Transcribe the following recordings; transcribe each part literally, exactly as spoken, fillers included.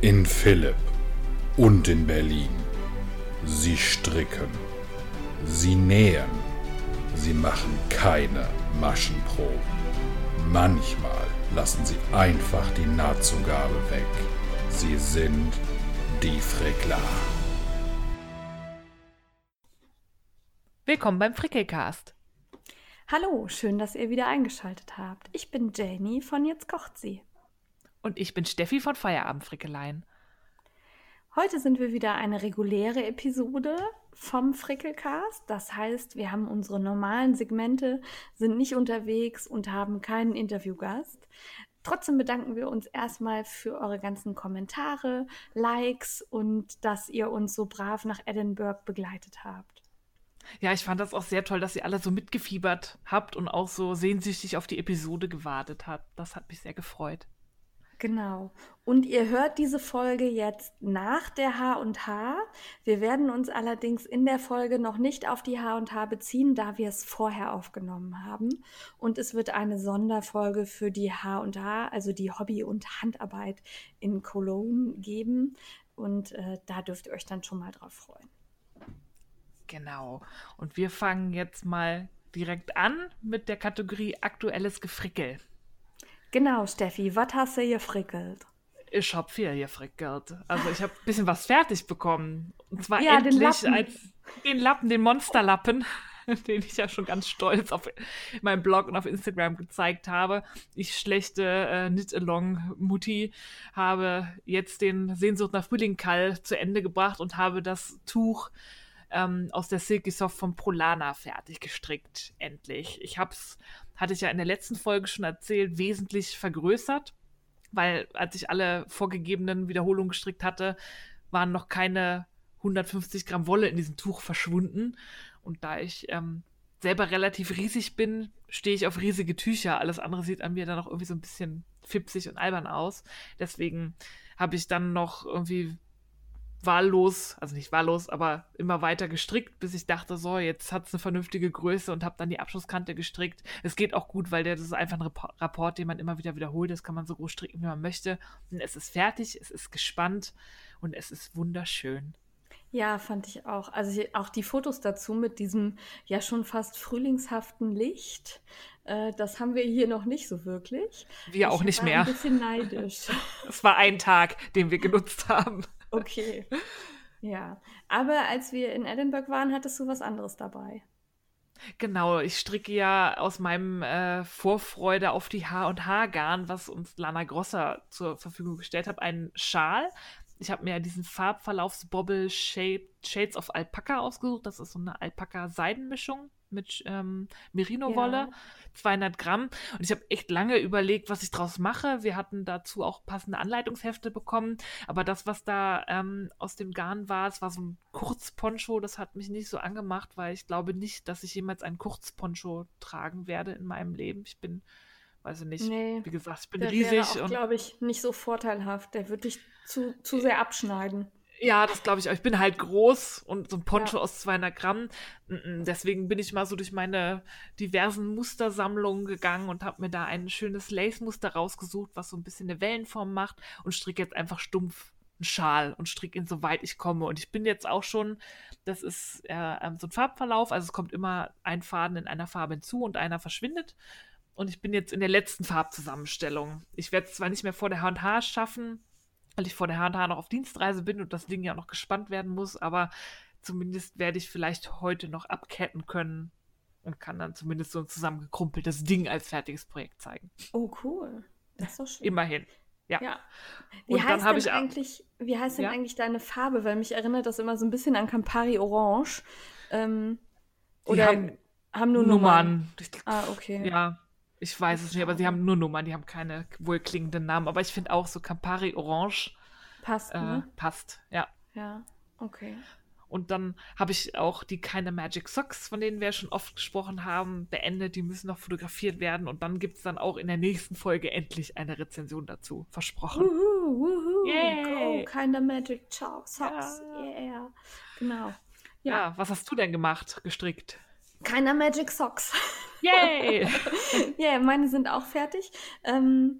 In Philipp und in Berlin. Sie stricken. Sie nähen. Sie machen keine Maschenproben. Manchmal lassen sie einfach die Nahtzugabe weg. Sie sind die Frickler. Willkommen beim Frickelcast. Hallo, schön, dass ihr wieder eingeschaltet habt. Ich bin Janie von Jetzt kocht sie. Und ich bin Steffi von Feierabendfrickeleien. Heute sind wir wieder eine reguläre Episode vom Frickelcast. Das heißt, wir haben unsere normalen Segmente, sind nicht unterwegs und haben keinen Interviewgast. Trotzdem bedanken wir uns erstmal für eure ganzen Kommentare, Likes und dass ihr uns so brav nach Edinburgh begleitet habt. Ja, ich fand das auch sehr toll, dass ihr alle so mitgefiebert habt und auch so sehnsüchtig auf die Episode gewartet habt. Das hat mich sehr gefreut. Genau. Und ihr hört diese Folge jetzt nach der H und H. Wir werden uns allerdings in der Folge noch nicht auf die H und H beziehen, da wir es vorher aufgenommen haben. Und es wird eine Sonderfolge für die H und H, also die Hobby- und Handarbeit in Cologne geben. Und äh, da dürft ihr euch dann schon mal drauf freuen. Genau. Und wir fangen jetzt mal direkt an mit der Kategorie Aktuelles Gefrickel. Genau, Steffi, was hast du gefrickelt? Ich hab viel gefrickelt. Also ich habe ein bisschen was fertig bekommen. Und zwar Ja, den endlich Lappen. als den Lappen, den Monsterlappen, den ich ja schon ganz stolz auf meinem Blog und auf Instagram gezeigt habe. Ich schlechte äh, Knit-Along-Mutti habe jetzt den Sehnsucht nach Frühlingkall zu Ende gebracht und habe das Tuch ähm, aus der Silky Soft von Polana fertig gestrickt. Endlich. Ich hab's, hatte ich ja in der letzten Folge schon erzählt, wesentlich vergrößert. Weil als ich alle vorgegebenen Wiederholungen gestrickt hatte, waren noch keine hundertfünfzig Gramm Wolle in diesem Tuch verschwunden. Und da ich ähm, selber relativ riesig bin, stehe ich auf riesige Tücher. Alles andere sieht an mir dann auch irgendwie so ein bisschen fipsig und albern aus. Deswegen habe ich dann noch irgendwie wahllos, also nicht wahllos, aber immer weiter gestrickt, bis ich dachte, so, jetzt hat es eine vernünftige Größe und habe dann die Abschlusskante gestrickt. Es geht auch gut, weil der, das ist einfach ein Rapport, Rapport, den man immer wieder wiederholt. Das kann man so groß stricken, wie man möchte. Und es ist fertig, es ist gespannt und es ist wunderschön. Ja, fand ich auch. Also hier, auch die Fotos dazu mit diesem ja schon fast frühlingshaften Licht, äh, das haben wir hier noch nicht so wirklich. Wir auch Ich nicht war mehr. ein bisschen neidisch. Es war ein Tag, den wir genutzt haben. Okay. Ja, aber als wir in Edinburgh waren, hattest du was anderes dabei. Genau, ich stricke ja aus meinem äh, Vorfreude auf die H und H Garn, was uns Lana Grosser zur Verfügung gestellt hat, einen Schal. Ich habe mir diesen Farbverlaufsbobble Shades of Alpaca ausgesucht. Das ist so eine Alpaka-Seidenmischung mit ähm, Merino-Wolle, Ja. zweihundert Gramm. Und ich habe echt lange überlegt, was ich draus mache. Wir hatten dazu auch passende Anleitungshefte bekommen. Aber das, was da ähm, aus dem Garn war, es war so ein Kurzponcho. Das hat mich nicht so angemacht, weil ich glaube nicht, dass ich jemals einen Kurzponcho tragen werde in meinem Leben. Ich bin, weiß ich nicht, Nee, wie gesagt, ich bin der riesig. wäre auch, und glaube ich, nicht so vorteilhaft. Der würde dich zu, zu sehr abschneiden. Ja, das glaube ich auch. Ich bin halt groß und so ein Poncho Ja. aus zweihundert Gramm. Mm, Deswegen bin ich mal so durch meine diversen Mustersammlungen gegangen und habe mir da ein schönes Lace-Muster rausgesucht, was so ein bisschen eine Wellenform macht und stricke jetzt einfach stumpf einen Schal und stricke ihn, soweit ich komme. Und ich bin jetzt auch schon, das ist äh, ähm, so ein Farbverlauf, also es kommt immer ein Faden in einer Farbe hinzu und einer verschwindet. Und ich bin jetzt in der letzten Farbzusammenstellung. Ich werde es zwar nicht mehr vor der H und H schaffen, weil ich vor der H und H noch auf Dienstreise bin und das Ding ja noch gespannt werden muss, aber zumindest werde ich vielleicht heute noch abketten können und kann dann zumindest so ein zusammengekrumpeltes Ding als fertiges Projekt zeigen. Oh, cool. Das ist doch schön. Immerhin. Ja. Ja. Wie Und dann heißt habe denn ich auch- eigentlich, wie heißt denn Ja? eigentlich deine Farbe? Weil mich erinnert das immer so ein bisschen an Campari Orange. Ähm, Die oder haben haben nur Nummern. Nummern. Ich, Ah, okay. Ja, ich weiß es nicht, aber sie Schade. haben nur Nummern, die haben keine wohlklingenden Namen. Aber ich finde auch so Campari Orange Passt, äh, ne? passt. Ja. Ja, okay. Und dann habe ich auch die keine Magic Socks, von denen wir schon oft gesprochen haben, beendet. Die müssen noch fotografiert werden. Und dann gibt es dann auch in der nächsten Folge endlich eine Rezension dazu. Versprochen. Wuhu, wuhu. Yay. Go, keine Magic Cho- Socks. Ja. Yeah. Genau. Ja. Ja. was hast du denn gemacht, gestrickt? Keiner Magic Socks. Yay! Ja, meine sind auch fertig. Ähm,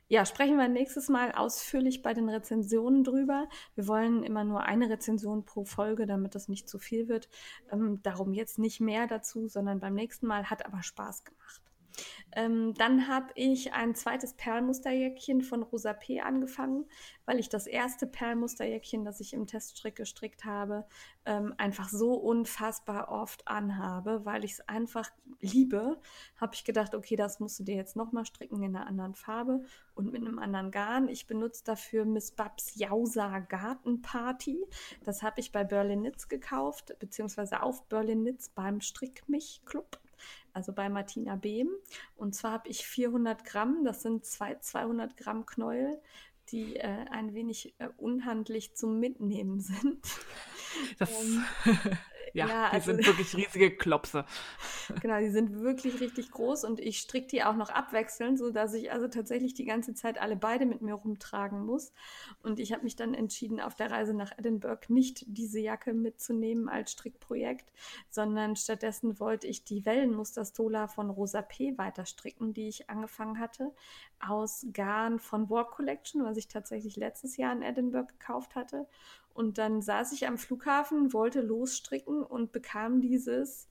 Ja, sprechen wir nächstes Mal ausführlich bei den Rezensionen drüber. Wir wollen immer nur eine Rezension pro Folge, damit das nicht zu viel wird. Ähm, darum jetzt nicht mehr dazu, sondern beim nächsten Mal. Hat aber Spaß gemacht. Ähm, dann habe ich ein zweites Perlmusterjäckchen von Rosa P. angefangen, weil ich das erste Perlmusterjäckchen, das ich im Teststrick gestrickt habe, ähm, einfach so unfassbar oft anhabe, weil ich es einfach liebe. Habe ich gedacht, okay, das musst du dir jetzt nochmal stricken in einer anderen Farbe und mit einem anderen Garn. Ich benutze dafür Miss Babs Jausa Gartenparty. Das habe ich bei Berlin Knits gekauft, beziehungsweise auf Berlin Knits beim Strickmich-Club. Also bei Martina Behm. Und zwar habe ich vierhundert Gramm, das sind zwei zweihundert Gramm Knäuel, die äh, ein wenig äh, unhandlich zum Mitnehmen sind. Das, ähm, ja, ja, die also, sind wirklich riesige Klopse. Genau, die sind wirklich richtig groß und ich stricke die auch noch abwechselnd, sodass ich also tatsächlich die ganze Zeit alle beide mit mir rumtragen muss. Und ich habe mich dann entschieden, auf der Reise nach Edinburgh nicht diese Jacke mitzunehmen als Strickprojekt, sondern stattdessen wollte ich die Wellenmuster-Stola von Rosa P. weiter stricken, die ich angefangen hatte, aus Garn von Warp Collection, was ich tatsächlich letztes Jahr in Edinburgh gekauft hatte. Und dann saß ich am Flughafen, wollte losstricken und bekam dieses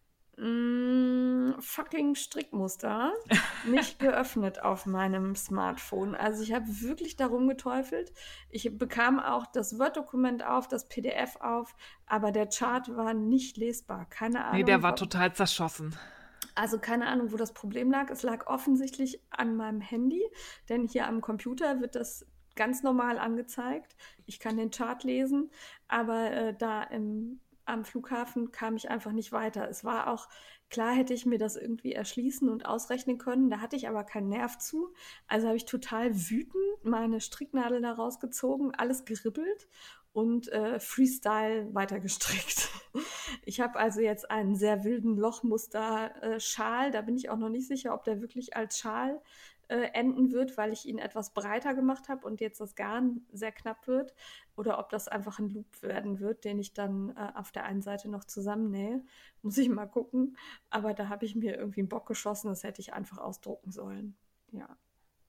mm, fucking Strickmuster nicht geöffnet auf meinem Smartphone. Also ich habe wirklich darum geteufelt. Ich bekam auch das Word-Dokument auf, das P D F auf, aber der Chart war nicht lesbar. Keine Ahnung. Nee, der war wa- total zerschossen. Also keine Ahnung, wo das Problem lag. Es lag offensichtlich an meinem Handy, denn hier am Computer wird das ganz normal angezeigt. Ich kann den Chart lesen, aber äh, da im, am Flughafen kam ich einfach nicht weiter. Es war auch klar, hätte ich mir das irgendwie erschließen und ausrechnen können. Da hatte ich aber keinen Nerv zu. Also habe ich total wütend meine Stricknadel da rausgezogen, alles geribbelt und äh, Freestyle weitergestrickt. Ich habe also jetzt einen sehr wilden Lochmuster-Schal. Da bin ich auch noch nicht sicher, ob der wirklich als Schal äh, enden wird, weil ich ihn etwas breiter gemacht habe und jetzt das Garn sehr knapp wird. Oder ob das einfach ein Loop werden wird, den ich dann äh, auf der einen Seite noch zusammennähe. Muss ich mal gucken. Aber da habe ich mir irgendwie einen Bock geschossen. Das hätte ich einfach ausdrucken sollen. Ja.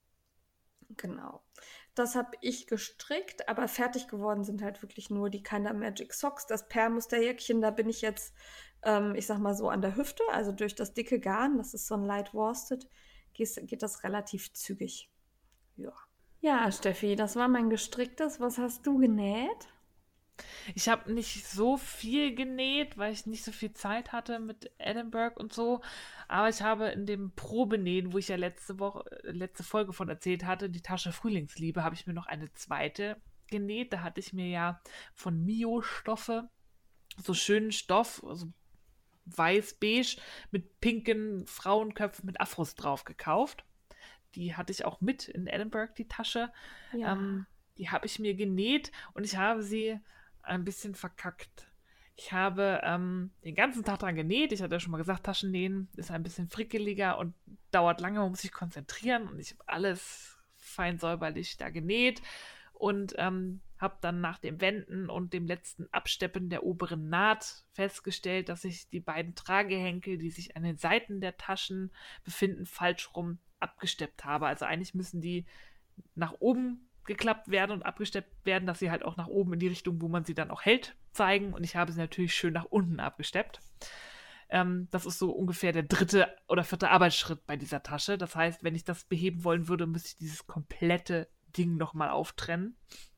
Genau. Das habe ich gestrickt, aber fertig geworden sind halt wirklich nur die Kinda Magic Socks. Das Perlmusterjäckchen, da bin ich jetzt, ähm, ich sag mal so an der Hüfte, also durch das dicke Garn, das ist so ein Light Worsted, geht, geht das relativ zügig. Ja. Ja, Steffi, das war mein gestricktes. Was hast du genäht? Ich habe nicht so viel genäht, weil ich nicht so viel Zeit hatte mit Edinburgh und so. Aber ich habe in dem Probenähen, wo ich ja letzte Woche, letzte Folge von erzählt hatte, die Tasche Frühlingsliebe, habe ich mir noch eine zweite genäht. Da hatte ich mir ja von Mio Stoffe so schönen Stoff, also weiß-beige, mit pinken Frauenköpfen mit Afros drauf gekauft. Die hatte ich auch mit in Edinburgh, die Tasche. Ja. Ähm, die habe ich mir genäht und ich habe sie ein bisschen verkackt. Ich habe ähm, den ganzen Tag dran genäht. Ich hatte ja schon mal gesagt, Taschennähen ist ein bisschen frickeliger und dauert lange, man muss sich konzentrieren. Und ich habe alles fein säuberlich da genäht und ähm, habe dann nach dem Wenden und dem letzten Absteppen der oberen Naht festgestellt, dass ich die beiden Tragehenkel, die sich an den Seiten der Taschen befinden, falsch rum abgesteppt habe. Also eigentlich müssen die nach oben geklappt werden und abgesteppt werden, dass sie halt auch nach oben in die Richtung, wo man sie dann auch hält, zeigen. Und ich habe sie natürlich schön nach unten abgesteppt. Ähm, das ist so ungefähr der dritte oder vierte Arbeitsschritt bei dieser Tasche. Das heißt, wenn ich das beheben wollen würde, müsste ich dieses komplette Ding nochmal auftrennen.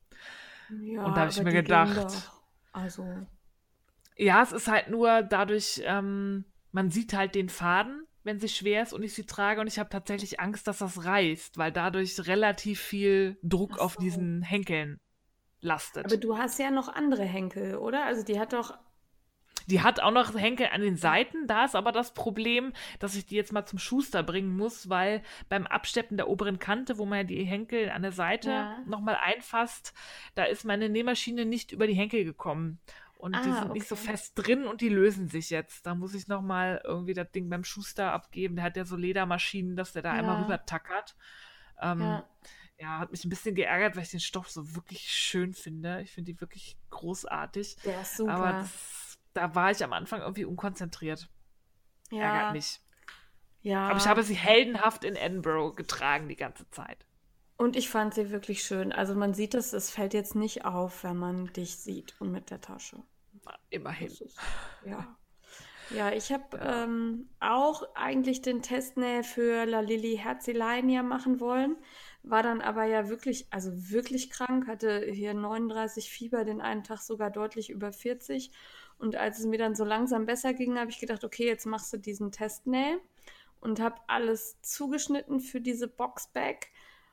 Ja, und da habe ich aber mir die gehen gedacht, doch. Also, ja, es ist halt nur dadurch, ähm, man sieht halt den Faden, wenn sie schwer ist und ich sie trage und ich habe tatsächlich Angst, dass das reißt, weil dadurch relativ viel Druck ach auf so. diesen Henkeln Aber lastet. du hast ja noch andere Henkel, oder? Also die hat doch. Die hat auch noch Henkel an den Seiten, da ist aber das Problem, dass ich die jetzt mal zum Schuster bringen muss, weil beim Absteppen der oberen Kante, wo man ja die Henkel an der Seite Ja. nochmal einfasst, da ist meine Nähmaschine nicht über die Henkel gekommen. Und die Ah, sind nicht so okay. fest drin und die lösen sich jetzt. Da muss ich nochmal irgendwie das Ding beim Schuster abgeben. Der hat ja so Ledermaschinen, dass der da einmal Ja, rüber tackert. Ähm, ja. ja, hat mich ein bisschen geärgert, weil ich den Stoff so wirklich schön finde. Ich finde die wirklich großartig. Der ist Aber super. das, da war ich am Anfang irgendwie unkonzentriert. Ärgert Ja, mich. Aber ich habe ja. sie heldenhaft in Edinburgh getragen die ganze Zeit. Und ich fand sie wirklich schön. Also man sieht es, es fällt jetzt nicht auf, wenn man dich sieht und mit der Tasche. Immerhin. Das ist, ja. Ja, ich habe ähm, auch eigentlich den Testnäh für La Lilly Herzeleien ja machen wollen, war dann aber ja wirklich, also wirklich krank, hatte hier neununddreißig Fieber, den einen Tag sogar deutlich über vierzig. Und als es mir dann so langsam besser ging, habe ich gedacht, okay, jetzt machst du diesen Testnäh und habe alles zugeschnitten für diese Boxbag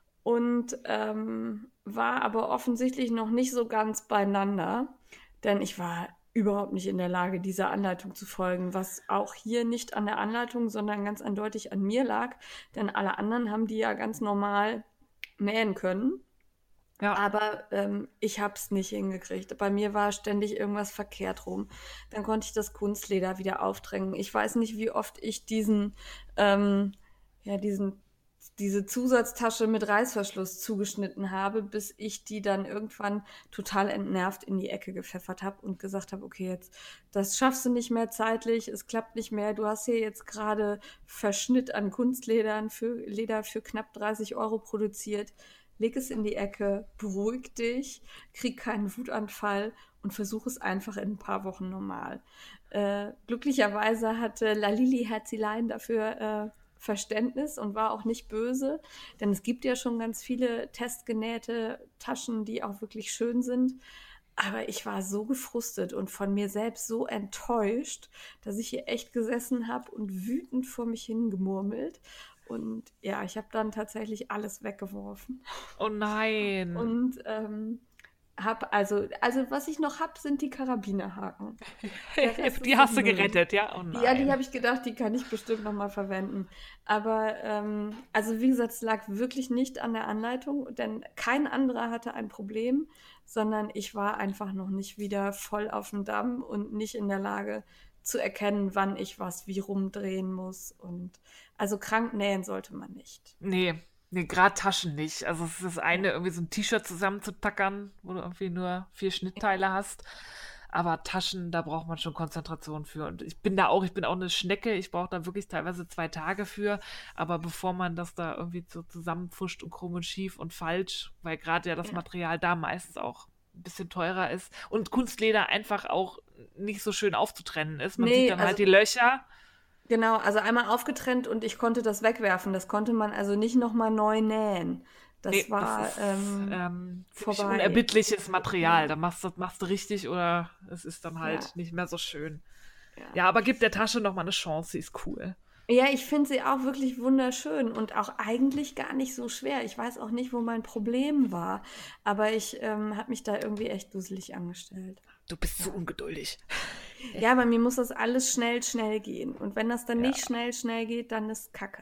und ähm, war aber offensichtlich noch nicht so ganz beieinander, denn ich war überhaupt nicht in der Lage, dieser Anleitung zu folgen, was auch hier nicht an der Anleitung, sondern ganz eindeutig an mir lag, denn alle anderen haben die ja ganz normal nähen können. Ja. Aber ähm, ich habe es nicht hingekriegt. Bei mir war ständig irgendwas verkehrt rum. Dann konnte ich das Kunstleder wieder aufdrängen. Ich weiß nicht, wie oft ich diesen, ähm, ja, diesen diese Zusatztasche mit Reißverschluss zugeschnitten habe, bis ich die dann irgendwann total entnervt in die Ecke gepfeffert habe und gesagt habe, okay, jetzt, das schaffst du nicht mehr zeitlich, es klappt nicht mehr, du hast hier jetzt gerade Verschnitt an Kunstledern für Leder für knapp dreißig Euro produziert, leg es in die Ecke, beruhig dich, krieg keinen Wutanfall und versuch es einfach in ein paar Wochen normal. Äh, glücklicherweise hatte La Lilly Herzeleien dafür äh, Verständnis und war auch nicht böse, denn es gibt ja schon ganz viele testgenähte Taschen, die auch wirklich schön sind. Aber ich war so gefrustet und von mir selbst so enttäuscht, dass ich hier echt gesessen habe und wütend vor mich hingemurmelt. Und ja, ich habe dann tatsächlich alles weggeworfen. Oh nein. Und ähm, hab also, also was ich noch habe, sind die Karabinerhaken. Der Rest Die ist hast du Müll. gerettet, ja? Oh nein. Ja, die habe ich gedacht, die kann ich bestimmt nochmal verwenden. Aber, ähm, also wie gesagt, es lag wirklich nicht an der Anleitung, denn kein anderer hatte ein Problem, sondern ich war einfach noch nicht wieder voll auf dem Damm und nicht in der Lage zu erkennen, wann ich was wie rumdrehen muss. Und also krank nähen sollte man nicht. Nee, nee, gerade Taschen nicht. Also es ist das eine, irgendwie so ein T-Shirt zusammenzutackern, wo du irgendwie nur vier Schnittteile hast. Aber Taschen, da braucht man schon Konzentration für. Und ich bin da auch, ich bin auch eine Schnecke. Ich brauche da wirklich teilweise zwei Tage für. Aber bevor man das da irgendwie so zusammenpfuscht und krumm und schief und falsch, weil gerade ja das Ja. Material da meistens auch ein bisschen teurer ist und Kunstleder einfach auch nicht so schön aufzutrennen ist. Man Nee, sieht dann also- halt die Löcher. Genau, also einmal aufgetrennt und ich konnte das wegwerfen. Das konnte man also nicht nochmal neu nähen. Das Nee, war das ist ähm, ähm, ziemlich vorbei. unerbittliches Material. Ja. Da machst du, machst du richtig oder es ist dann halt Ja. nicht mehr so schön. Ja. Ja, aber gib der Tasche noch mal eine Chance, sie ist cool. Ja, ich finde sie auch wirklich wunderschön und auch eigentlich gar nicht so schwer. Ich weiß auch nicht, wo mein Problem war, aber ich ähm, habe mich da irgendwie echt dusselig angestellt. Du bist so ungeduldig. Ja, bei mir muss das alles schnell, schnell gehen. Und wenn das dann Ja. nicht schnell, schnell geht, dann ist Kacke.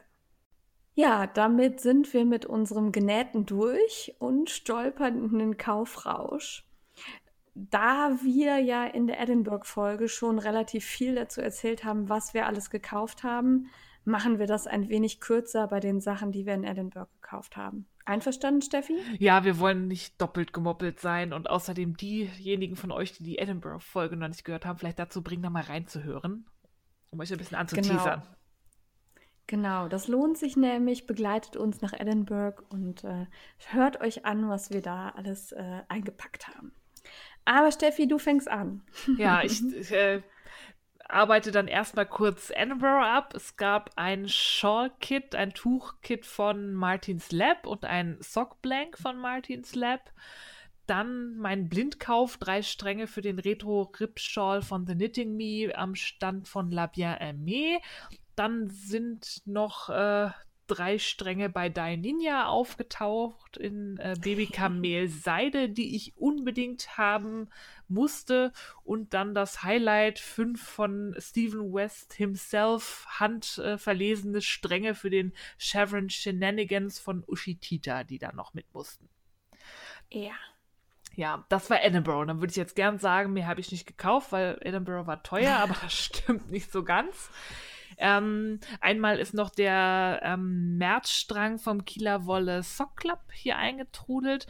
Ja, damit sind wir mit unserem Genähten durch und stolpern in den Kaufrausch. Da wir ja in der Edinburgh-Folge schon relativ viel dazu erzählt haben, was wir alles gekauft haben, machen wir das ein wenig kürzer bei den Sachen, die wir in Edinburgh gekauft haben. Einverstanden, Steffi? Ja, wir wollen nicht doppelt gemoppelt sein und außerdem diejenigen von euch, die die Edinburgh-Folge noch nicht gehört haben, vielleicht dazu bringen, da mal reinzuhören, um euch ein bisschen anzuteasern. Genau, das lohnt sich nämlich, begleitet uns nach Edinburgh und äh, hört euch an, was wir da alles äh, eingepackt haben. Aber Steffi, du fängst an. Ja, ich, ich äh, arbeite dann erstmal kurz Edinburgh ab. Es gab ein Shawl-Kit, ein Tuch-Kit von Martin's Lab und ein Sock-Blank von Martin's Lab. Dann mein Blindkauf, drei Stränge für den Retro-Rip-Shawl von The Knitting Me am Stand von La Bien-Aimée. Dann sind noch äh, drei Stränge bei Dye Ninja aufgetaucht in äh, Babykamel-Seide, die ich unbedingt haben musste. Und dann das Highlight, fünf von Stephen West himself handverlesene äh, Stränge für den Chevron Shenanigans von Ushitita, die da noch mit mussten. Ja. Ja, das war Edinburgh. Dann würde ich jetzt gern sagen, mehr habe ich nicht gekauft, weil Edinburgh war teuer, aber das stimmt nicht so ganz. Ähm, einmal ist noch der ähm, Märzstrang vom Kieler Wolle Sock Club hier eingetrudelt.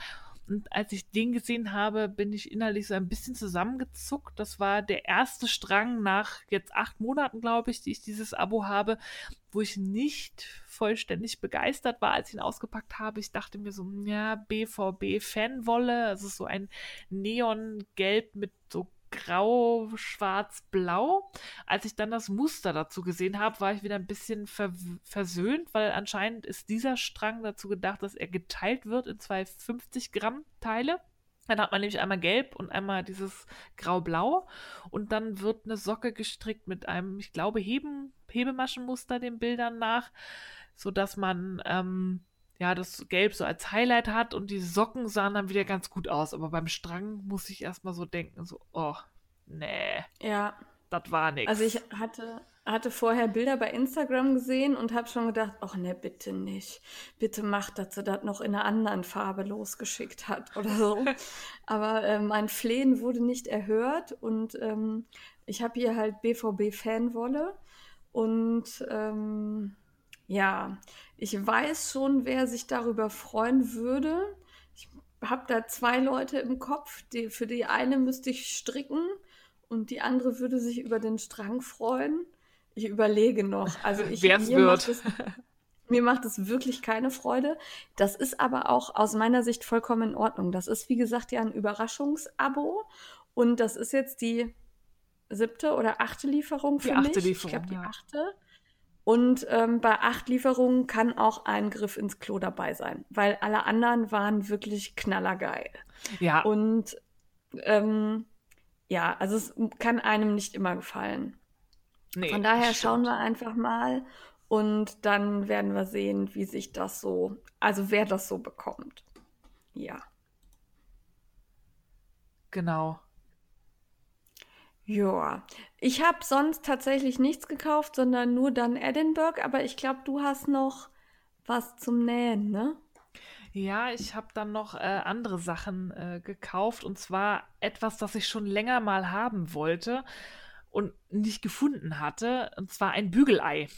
Und als ich den gesehen habe, bin ich innerlich so ein bisschen zusammengezuckt. Das war der erste Strang nach jetzt acht Monaten, glaube ich, die ich dieses Abo habe, wo ich nicht vollständig begeistert war, als ich ihn ausgepackt habe. Ich dachte mir so, ja, B V B-Fanwolle, es ist so ein Neongelb mit so grau, schwarz, blau. Als ich dann das Muster dazu gesehen habe, war ich wieder ein bisschen ver- versöhnt, weil anscheinend ist dieser Strang dazu gedacht, dass er geteilt wird in zwei fünfzig Gramm Teile. Dann hat man nämlich einmal gelb und einmal dieses grau-blau und dann wird eine Socke gestrickt mit einem, ich glaube, Heben, Hebemaschenmuster den Bildern nach, sodass man ähm, ja, das Gelb so als Highlight hat und die Socken sahen dann wieder ganz gut aus. Aber beim Strang muss ich erstmal so denken, so, oh, nee, Ja, das war nix. also ich hatte, hatte vorher Bilder bei Instagram gesehen und habe schon gedacht, ach ne, bitte nicht. Bitte mach, dass sie das noch in einer anderen Farbe losgeschickt hat oder so. Aber äh, mein Flehen wurde nicht erhört und ähm, ich habe hier halt B V B-Fanwolle und ähm, ja, ich weiß schon, wer sich darüber freuen würde. Ich habe da zwei Leute im Kopf. Die, für die eine müsste ich stricken und die andere würde sich über den Strang freuen. Ich überlege noch. Also ich, Wer es mir macht wird. es, mir macht es wirklich keine Freude. Das ist aber auch aus meiner Sicht vollkommen in Ordnung. Das ist, wie gesagt, ja ein Überraschungsabo. Und das ist jetzt die siebte oder achte Lieferung Die für achte mich. Ich Lieferung, glaube, die ja. achte. Und ähm, bei acht Lieferungen kann auch ein Griff ins Klo dabei sein, weil alle anderen waren wirklich knallergeil. Ja, Und ähm, ja, also es kann einem nicht immer gefallen. nee, Von daher das schauen stimmt. wir einfach mal und dann werden wir sehen, wie sich das so, also wer das so bekommt. Ja. Genau. Ja, ich habe sonst tatsächlich nichts gekauft, sondern nur dann Edinburgh, aber ich glaube, du hast noch was zum Nähen, ne? Ja, ich habe dann noch äh, andere Sachen äh, gekauft und zwar etwas, das ich schon länger mal haben wollte und nicht gefunden hatte, und zwar ein Bügelei.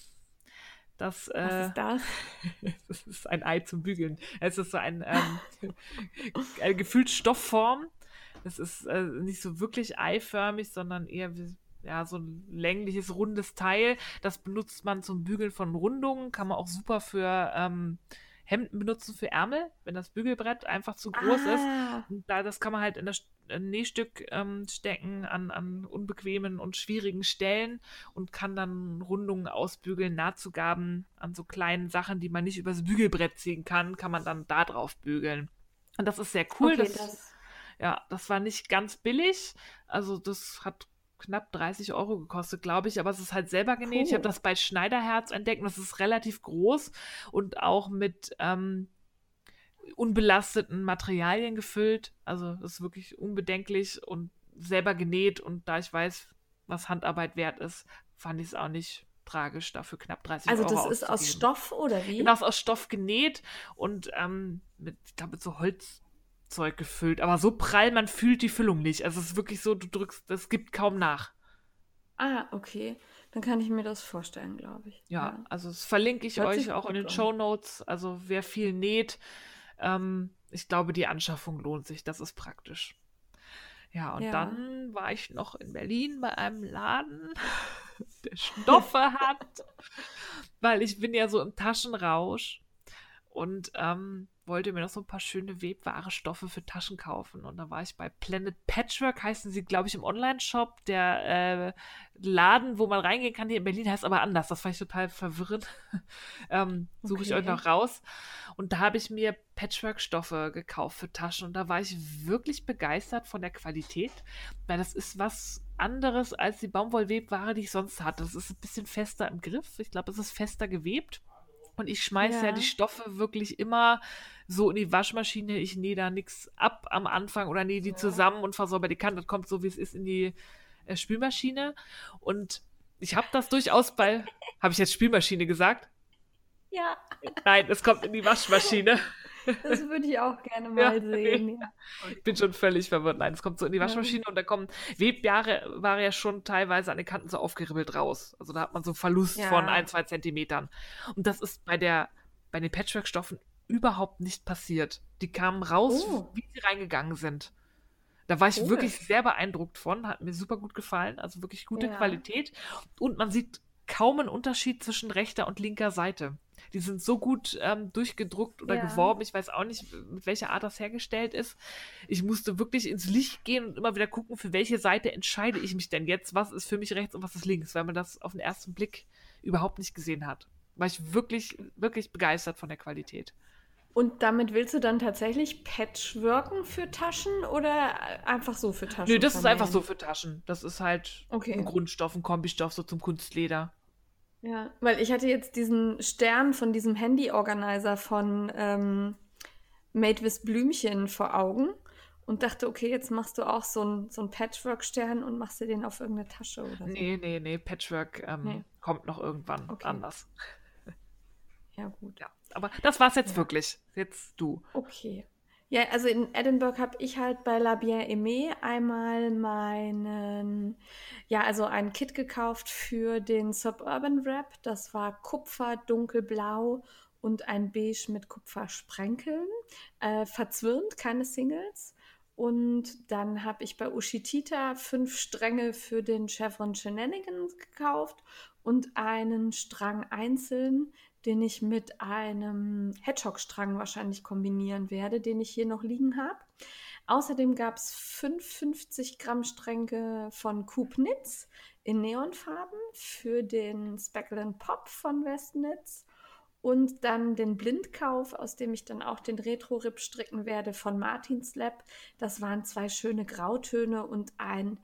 Das, Was äh, ist das? das ist ein Ei zum Bügeln. Es ist so ein, ähm, eine gefühlt Stoffform. Es ist äh, nicht so wirklich eiförmig, sondern eher wie, ja, so ein längliches, rundes Teil. Das benutzt man zum Bügeln von Rundungen. Kann man auch super für ähm, Hemden benutzen, für Ärmel, wenn das Bügelbrett einfach zu groß ist. Ah, Und da, das kann man halt in das ein Nähstück ähm, stecken an, an unbequemen und schwierigen Stellen und kann dann Rundungen ausbügeln, Nahtzugaben an so kleinen Sachen, die man nicht übers Bügelbrett ziehen kann, kann man dann da drauf bügeln. Und das ist sehr cool. okay, Das, das. ja, das war nicht ganz billig. Also das hat knapp dreißig Euro gekostet, glaube ich, aber es ist halt selber genäht. Ich habe Puh. das bei Schneiderherz entdeckt und das ist relativ groß und auch mit ähm, unbelasteten Materialien gefüllt. Also das ist wirklich unbedenklich und selber genäht. Und da ich weiß, was Handarbeit wert ist, fand ich es auch nicht tragisch, dafür knapp dreißig Also Euro das ist aus auszugeben. Stoff oder Genau, wie? ist aus Stoff genäht und ähm, mit, ich glaube, mit so Holzzeug gefüllt. Aber so prall, man fühlt die Füllung nicht. Also es ist wirklich so, du drückst, es gibt kaum nach. Ah, okay. Dann kann ich mir das vorstellen, glaube ich. Ja, Ja. also das verlinke ich Hört euch sich auch in gut den an. Shownotes. Also wer viel näht, ähm, ich glaube, die Anschaffung lohnt sich. Das ist praktisch. Ja, und Ja. dann war ich noch in Berlin bei einem Laden, der Stoffe hat, weil ich bin ja so im Taschenrausch und ähm, wollte mir noch so ein paar schöne webware Stoffe für Taschen kaufen. Und da war ich bei Planet Patchwork, heißen sie, glaube ich, im Online-Shop. Der äh, Laden, wo man reingehen kann, hier in Berlin, heißt aber anders. Das fand ich total verwirrend. ähm, Suche ich euch Okay. noch raus. Und da habe ich mir Patchwork-Stoffe gekauft für Taschen. Und da war ich wirklich begeistert von der Qualität, weil das ist was anderes als die Baumwollwebware, die ich sonst hatte. Das ist ein bisschen fester im Griff. Ich glaube, es ist fester gewebt. Und ich schmeiße ja die Ja. Stoffe wirklich immer so in die Waschmaschine. Ich nähe da nichts ab am Anfang oder nähe die zusammen und versäuber die Kante. Das kommt so, wie es ist, in die äh, Spülmaschine. Und ich habe das durchaus bei... Habe ich jetzt Spülmaschine gesagt? Ja, Nein, es kommt in die Waschmaschine. das würde ich auch gerne Ja, mal nee. sehen. Ja. Ich bin schon völlig verwirrt. Nein, es kommt so in die Ja. Waschmaschine und da kommen Webjahre, war ja schon teilweise an den Kanten so aufgeribbelt raus. Also da hat man so Verlust von Ja. ein, zwei Zentimetern. Und das ist bei der, bei den Patchwork-Stoffen überhaupt nicht passiert. Die kamen raus, Oh. wie sie reingegangen sind. Da war ich Cool. wirklich sehr beeindruckt von, hat mir super gut gefallen, also wirklich gute Ja. Qualität. Und man sieht kaum einen Unterschied zwischen rechter und linker Seite. Die sind so gut ähm, durchgedruckt oder Ja. geworben, ich weiß auch nicht, mit welcher Art das hergestellt ist. Ich musste wirklich ins Licht gehen und immer wieder gucken, für welche Seite entscheide ich mich denn jetzt, was ist für mich rechts und was ist links, weil man das auf den ersten Blick überhaupt nicht gesehen hat. War ich wirklich, wirklich begeistert von der Qualität. Und damit willst du dann tatsächlich Patchworken für Taschen oder einfach so für Taschen? Nö, das ist einfach vernähen? so für Taschen. Das ist halt Okay. ein Grundstoff, ein Kombistoff, so zum Kunstleder. Ja, weil ich hatte jetzt diesen Stern von diesem Handy-Organizer von ähm, Made with Blümchen vor Augen und dachte, okay, jetzt machst du auch so einen so einen Patchwork-Stern und machst dir den auf irgendeine Tasche oder so. Nee, nee, nee, Patchwork ähm, Nee. kommt noch irgendwann Okay. anders. Ja, gut. Ja, aber das war's jetzt Ja. wirklich. Jetzt du. Okay. Ja, also in Edinburgh habe ich halt bei La Bien-Aimée einmal meinen, ja, also ein Kit gekauft für den Suburban Wrap. Das war Kupfer, dunkelblau und ein Beige mit Kupfersprenkeln. Äh, verzwirnt, keine Singles. Und dann habe ich bei Ushitita fünf Stränge für den Chevron Shenanigans gekauft und einen Strang einzeln, den ich mit einem Hedgehog-Strang wahrscheinlich kombinieren werde, den ich hier noch liegen habe. Außerdem gab es fünf fünfzig Gramm Stränge von Coop Knits in Neonfarben für den Speckle and Pop von Westnitz und dann den Blindkauf, aus dem ich dann auch den Retro-Rip stricken werde von Martin's Lab. Das waren zwei schöne Grautöne und ein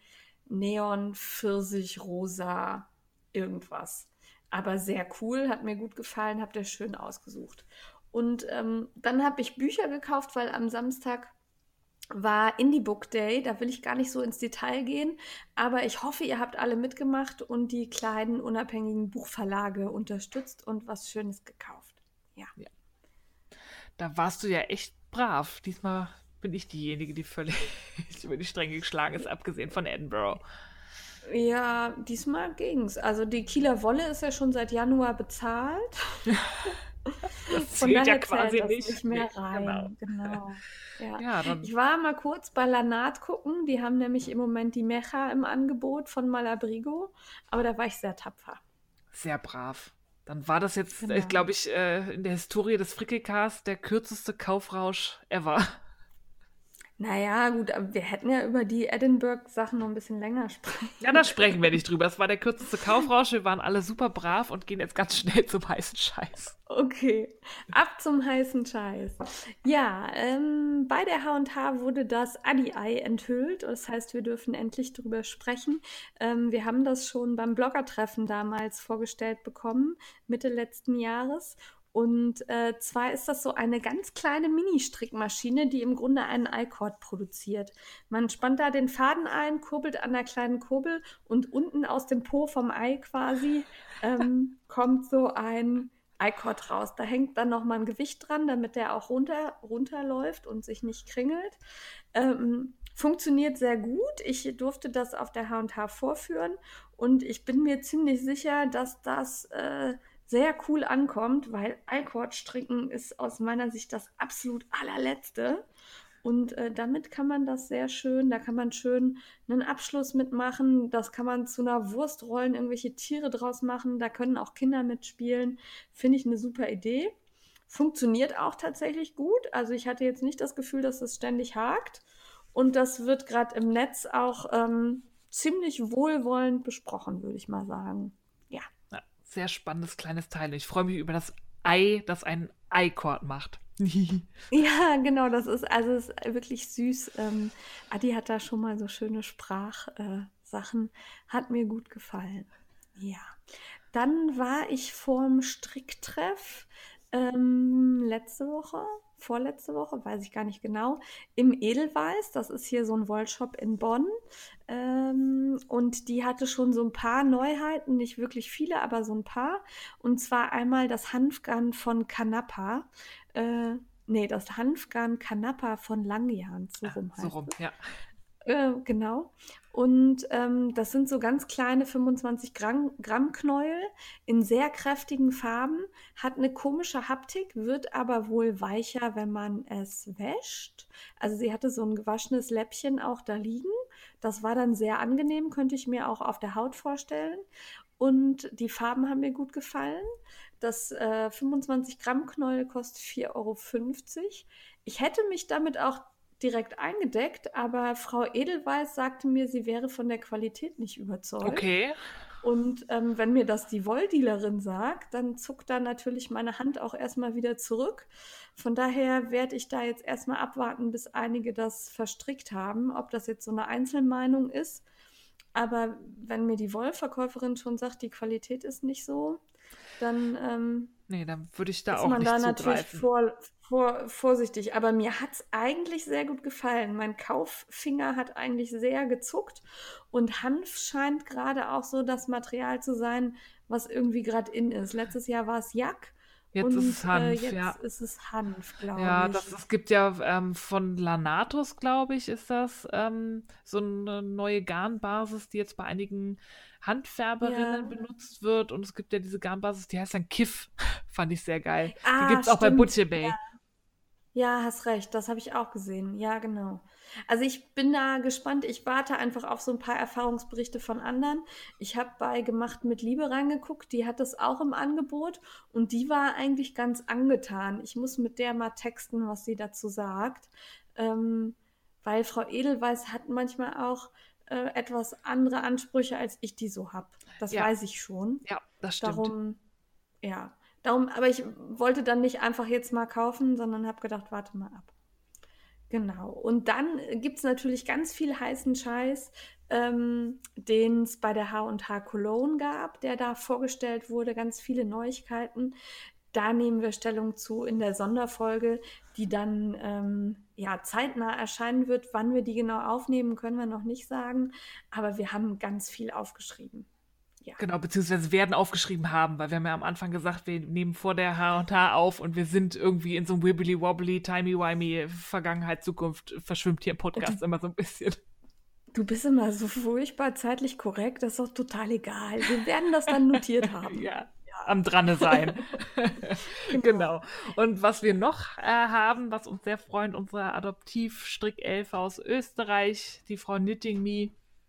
Neon-Pfirsich-Rosa irgendwas. Aber sehr cool, hat mir gut gefallen, habt ihr schön ausgesucht. Und ähm, dann habe ich Bücher gekauft, weil am Samstag war Indie Book Day. Da will ich gar nicht so ins Detail gehen, aber ich hoffe, ihr habt alle mitgemacht und die kleinen unabhängigen Buchverlage unterstützt und was Schönes gekauft. Ja. Da warst du ja echt brav. Diesmal bin ich diejenige, die völlig über die Stränge geschlagen ist, abgesehen von Edinburgh. Ja, diesmal ging's. Also die Kieler Wolle ist ja schon seit Januar bezahlt. Das Von zählt ja daher quasi zählt das nicht. nicht mehr Nee, rein. Genau. Ja. Ja, dann Ich war mal kurz bei Lanat gucken. Die haben nämlich im Moment die Mecha im Angebot von Malabrigo. Aber da war ich sehr tapfer. sehr brav. Dann war das jetzt, Genau. äh, glaube ich, äh, in der Historie des Frickelcasts der kürzeste Kaufrausch ever. Naja, gut, aber wir hätten ja über die Edinburgh-Sachen noch ein bisschen länger sprechen. Ja, da sprechen wir nicht drüber. Das war der kürzeste Kaufrausch. Wir waren alle super brav und gehen jetzt ganz schnell zum heißen Scheiß. Okay, ab zum heißen Scheiß. Ja, ähm, bei der H und H wurde das Adi-Ei enthüllt. Das heißt, wir dürfen endlich drüber sprechen. Ähm, wir haben das schon beim Bloggertreffen damals vorgestellt bekommen, Mitte letzten Jahres. Und äh, zwar ist das so eine ganz kleine Mini-Strickmaschine, die im Grunde einen I-Cord produziert. Man spannt da den Faden ein, kurbelt an der kleinen Kurbel und unten aus dem Po vom Ei quasi ähm, kommt so ein I-Cord raus. Da hängt dann nochmal ein Gewicht dran, damit der auch runter, runterläuft und sich nicht kringelt. Ähm, funktioniert sehr gut. Ich durfte das auf der H und H vorführen und ich bin mir ziemlich sicher, dass das äh, sehr cool ankommt, weil I-Cord-Stricken ist aus meiner Sicht das absolut allerletzte. Und äh, damit kann man das sehr schön, da kann man schön einen Abschluss mitmachen, das kann man zu einer Wurst rollen, irgendwelche Tiere draus machen, da können auch Kinder mitspielen. Finde ich eine super Idee. Funktioniert auch tatsächlich gut. Also ich hatte jetzt nicht das Gefühl, dass es ständig hakt. Und das wird gerade im Netz auch ähm, ziemlich wohlwollend besprochen, würde ich mal sagen. Ja. Ja, sehr spannendes kleines Teil. Ich freue mich über das Ei, das einen I-Cord macht. Ja, genau, das ist, also es ist wirklich süß. Ähm, Adi hat da schon mal so schöne Sprachsachen, äh, hat mir gut gefallen. Ja, dann war ich vorm Stricktreff ähm, letzte Woche, vorletzte Woche, weiß ich gar nicht genau, im Edelweiß. Das ist hier so ein Wollshop in Bonn. Ähm, und die hatte schon so ein paar Neuheiten, nicht wirklich viele, aber so ein paar. Und zwar einmal das Hanfgarn von Kanappa. Äh, nee, das Hanfgarn Kanappa von Langjahn, so rum heißt So rum, es. ja. Äh, genau. Und ähm, das sind so ganz kleine fünfundzwanzig Gramm, Gramm Knäuel in sehr kräftigen Farben, hat eine komische Haptik, wird aber wohl weicher, wenn man es wäscht. Also sie hatte so ein gewaschenes Läppchen auch da liegen. Das war dann sehr angenehm, könnte ich mir auch auf der Haut vorstellen. Und die Farben haben mir gut gefallen. Das äh, fünfundzwanzig Gramm Knäuel kostet vier Euro fünfzig. Ich hätte mich damit auch direkt eingedeckt, aber Frau Edelweiß sagte mir, sie wäre von der Qualität nicht überzeugt. Okay. Und ähm, wenn mir das die Wolldealerin sagt, dann zuckt da natürlich meine Hand auch erstmal wieder zurück. Von daher werde ich da jetzt erstmal abwarten, bis einige das verstrickt haben, ob das jetzt so eine Einzelmeinung ist. Aber wenn mir die Wollverkäuferin schon sagt, die Qualität ist nicht so, dann ähm, Nee, dann würde ich da ist auch man nicht da natürlich zugreifen. vor, vor, vorsichtig. Aber mir hat es eigentlich sehr gut gefallen. Mein Kauffinger hat eigentlich sehr gezuckt. Und Hanf scheint gerade auch so das Material zu sein, was irgendwie gerade in ist. Letztes Jahr war es Jack. Jetzt und ist es äh, Hanf, jetzt ja. ist es Hanf, glaube Ja, ich. das, es gibt ja ähm, von Lanatus, glaube ich, ist das ähm, so eine neue Garnbasis, die jetzt bei einigen Handfärberinnen Ja. benutzt wird. Und es gibt ja diese Garnbasis, die heißt dann Kiff. Fand ich sehr geil. Die Ah, gibt es auch bei stimmt. Butcher Bay. Ja, hast recht, das habe ich auch gesehen. Ja, genau. Also ich bin da gespannt. Ich warte einfach auf so ein paar Erfahrungsberichte von anderen. Ich habe bei Gemacht mit Liebe reingeguckt, die hat das auch im Angebot und die war eigentlich ganz angetan. Ich muss mit der mal texten, was sie dazu sagt, ähm, weil Frau Edelweiß hat manchmal auch äh, etwas andere Ansprüche, als ich die so habe. Das Ja. weiß ich schon. Ja, das stimmt. Darum, ja. Darum, aber ich wollte dann nicht einfach jetzt mal kaufen, sondern habe gedacht, warte mal ab. Genau. Und dann gibt es natürlich ganz viel heißen Scheiß, ähm, den es bei der H und H Cologne gab, der da vorgestellt wurde, ganz viele Neuigkeiten. Da nehmen wir Stellung zu in der Sonderfolge, die dann ähm, ja, zeitnah erscheinen wird. Wann wir die genau aufnehmen, können wir noch nicht sagen. Aber wir haben ganz viel aufgeschrieben. Ja. Genau, beziehungsweise werden aufgeschrieben haben, weil wir haben ja am Anfang gesagt, wir nehmen vor der H und H auf und wir sind irgendwie in so einem wibbly-wobbly, timey-wimey Vergangenheit, Zukunft, verschwimmt hier im Podcast immer so ein bisschen. Du bist immer so furchtbar zeitlich korrekt, das ist doch total egal. Wir werden das dann notiert haben. Ja, am Dranne sein. Genau. Genau. Und was wir noch äh, haben, was uns sehr freut, unsere Adoptiv-Strickelfe aus Österreich, die Frau Knitting Me,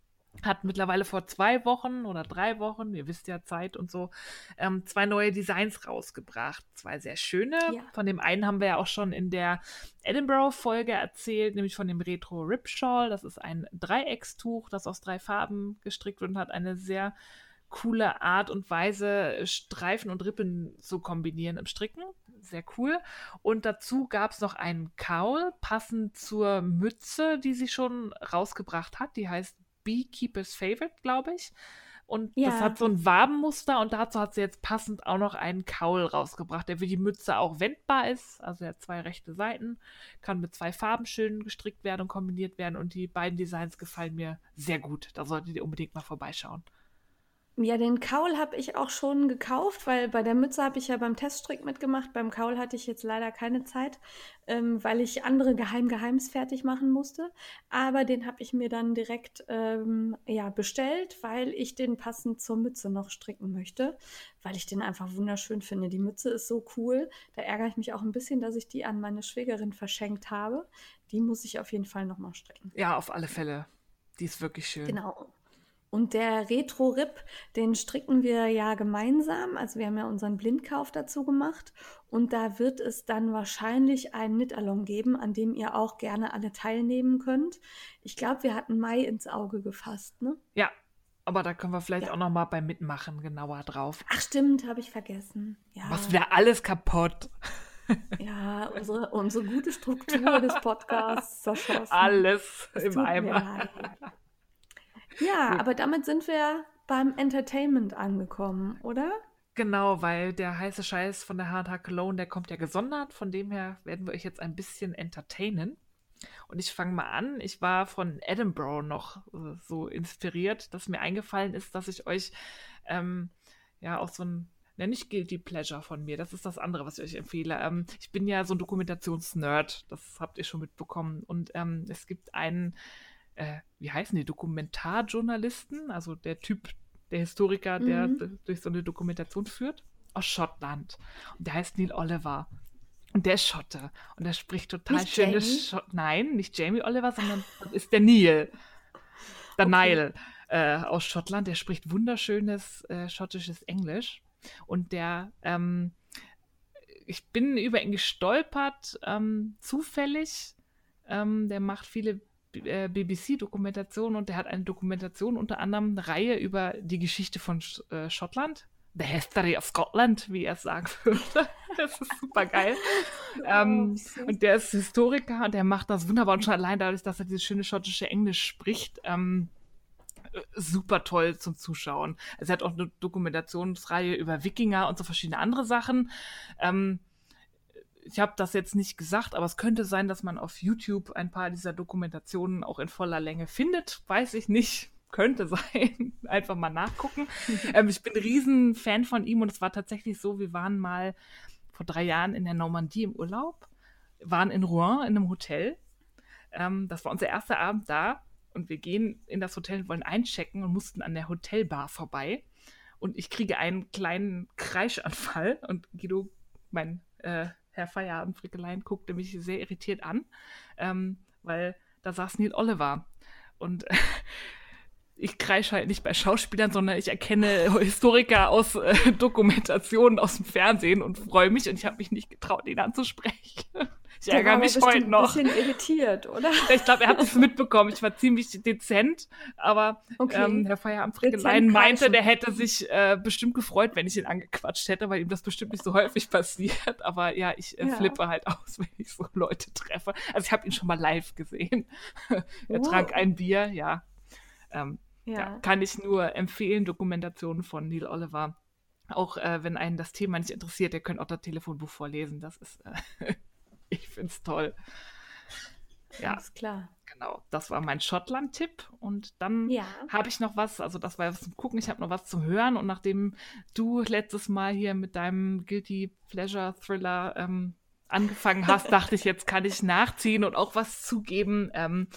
hat mittlerweile vor zwei Wochen oder drei Wochen, ihr wisst ja Zeit und so, ähm, zwei neue Designs rausgebracht. Zwei sehr schöne. Ja. Von dem einen haben wir ja auch schon in der Edinburgh-Folge erzählt, nämlich von dem Retro Rip Shawl. Das ist ein Dreieckstuch, das aus drei Farben gestrickt wird und hat eine sehr coole Art und Weise, Streifen und Rippen zu kombinieren im Stricken. Sehr cool. Und dazu gab es noch einen Kaul, passend zur Mütze, die sie schon rausgebracht hat. Die heißt Beekeeper's Favorite, glaube ich. Und Ja. das hat so ein Wabenmuster und dazu hat sie jetzt passend auch noch einen Kaul rausgebracht, der für die Mütze auch wendbar ist. Also er hat zwei rechte Seiten, kann mit zwei Farben schön gestrickt werden und kombiniert werden und die beiden Designs gefallen mir sehr gut. Da solltet ihr unbedingt mal vorbeischauen. Ja, den Kaul habe ich auch schon gekauft, weil bei der Mütze habe ich ja beim Teststrick mitgemacht. Beim Kaul hatte ich jetzt leider keine Zeit, ähm, weil ich andere Geheim-Geheims fertig machen musste. Aber den habe ich mir dann direkt ähm, ja, bestellt, weil ich den passend zur Mütze noch stricken möchte, weil ich den einfach wunderschön finde. Die Mütze ist so cool. Da ärgere ich mich auch ein bisschen, dass ich die an meine Schwägerin verschenkt habe. Die muss ich auf jeden Fall nochmal stricken. Ja, auf alle Fälle. Die ist wirklich schön. Genau. Und der Retro-Rip, den stricken wir ja gemeinsam. Also wir haben ja unseren Blindkauf dazu gemacht. Und da wird es dann wahrscheinlich einen Knit-Along geben, an dem ihr auch gerne alle teilnehmen könnt. Ich glaube, wir hatten Mai ins Auge gefasst, ne? Ja, aber da können wir vielleicht Ja. auch noch mal beim Mitmachen genauer drauf. Ach stimmt, habe ich vergessen. Ja, Was wäre alles kaputt? ja unsere, unsere gute Struktur des Podcasts zerschossen. Alles Es im tut mir Eimer. leid. Ja, Gut. aber damit sind wir beim Entertainment angekommen, oder? Genau, weil der heiße Scheiß von der H und H Cologne, der kommt ja gesondert. Von dem her werden wir euch jetzt ein bisschen entertainen. Und ich fange mal an. Ich war von Edinburgh noch äh, so inspiriert, dass mir eingefallen ist, dass ich euch ähm, ja auch so ein, ne, nicht Guilty Pleasure von mir, das ist das andere, was ich euch empfehle. Ähm, ich bin ja so ein Dokumentationsnerd, das habt ihr schon mitbekommen. Und ähm, es gibt einen äh, wie heißen die, Dokumentarjournalisten, also der Typ, der Historiker, der Mhm. d- durch so eine Dokumentation führt, aus Schottland. Und der heißt Neil Oliver. Und der ist Schotte. Und der spricht total Nicht schöne Jamie? Schott. Nein, nicht Jamie Oliver, sondern das ist der Neil. Der Okay. Niall äh, aus Schottland. Der spricht wunderschönes äh, schottisches Englisch. Und der, ähm, ich bin über ihn gestolpert, ähm, zufällig. Ähm, der macht viele B- äh, B B C-Dokumentationen und der hat eine Dokumentation, unter anderem eine Reihe über die Geschichte von Sch äh, Schottland. The History of Scotland, wie er es sagen würde. Das ist super geil. Oh, ähm, wie süß. und der ist Historiker und der macht das wunderbar. Und schon allein dadurch, dass er dieses schöne schottische Englisch spricht, ähm, äh, super toll zum Zuschauen. Also er hat auch eine Dokumentationsreihe über Wikinger und so verschiedene andere Sachen. Ähm, ich habe das jetzt nicht gesagt, aber es könnte sein, dass man auf YouTube ein paar dieser Dokumentationen auch in voller Länge findet. Weiß ich nicht. Könnte sein. Einfach mal nachgucken. ähm, ich bin ein riesen Fan von ihm und es war tatsächlich so, wir waren mal vor drei Jahren in der Normandie im Urlaub, waren in Rouen in einem Hotel. Ähm, das war unser erster Abend da und wir gehen in das Hotel, wollen einchecken und mussten an der Hotelbar vorbei. Und ich kriege einen kleinen Kreischanfall und Guido, mein äh, Herr Feierabend-Frickelein, guckte mich sehr irritiert an, ähm, weil da saß Neil Oliver. Und äh, ich kreische halt nicht bei Schauspielern, sondern ich erkenne Historiker aus äh, Dokumentationen aus dem Fernsehen und freue mich. Und ich habe mich nicht getraut, ihn anzusprechen. Ich Der war ärgere aber mich bestimmt heute ein noch. bisschen irritiert, oder? Ich glaube, er hat es mitbekommen. Ich war ziemlich dezent, aber Okay. ähm, Herr Feierabend-Frickelein Dezent meinte, kreischen. der hätte sich äh, bestimmt gefreut, wenn ich ihn angequatscht hätte, weil ihm das bestimmt nicht so häufig passiert. Aber ja, ich äh, Ja. flippe halt aus, wenn ich so Leute treffe. Also ich habe ihn schon mal live gesehen. Er Oh. trank ein Bier, ja. Ähm, ja. Ja. Kann ich nur empfehlen, Dokumentationen von Neil Oliver. Auch äh, wenn einen das Thema nicht interessiert, ihr könnt auch das Telefonbuch vorlesen. Das ist, äh, ich finde es toll. Ja, Alles klar. genau. Das war mein Schottland-Tipp. Und dann Ja. habe ich noch was, also das war was zum Gucken, ich habe noch was zum Hören. Und nachdem du letztes Mal hier mit deinem Guilty Pleasure Thriller ähm, angefangen hast, dachte ich, jetzt kann ich nachziehen und auch was zugeben. Ähm,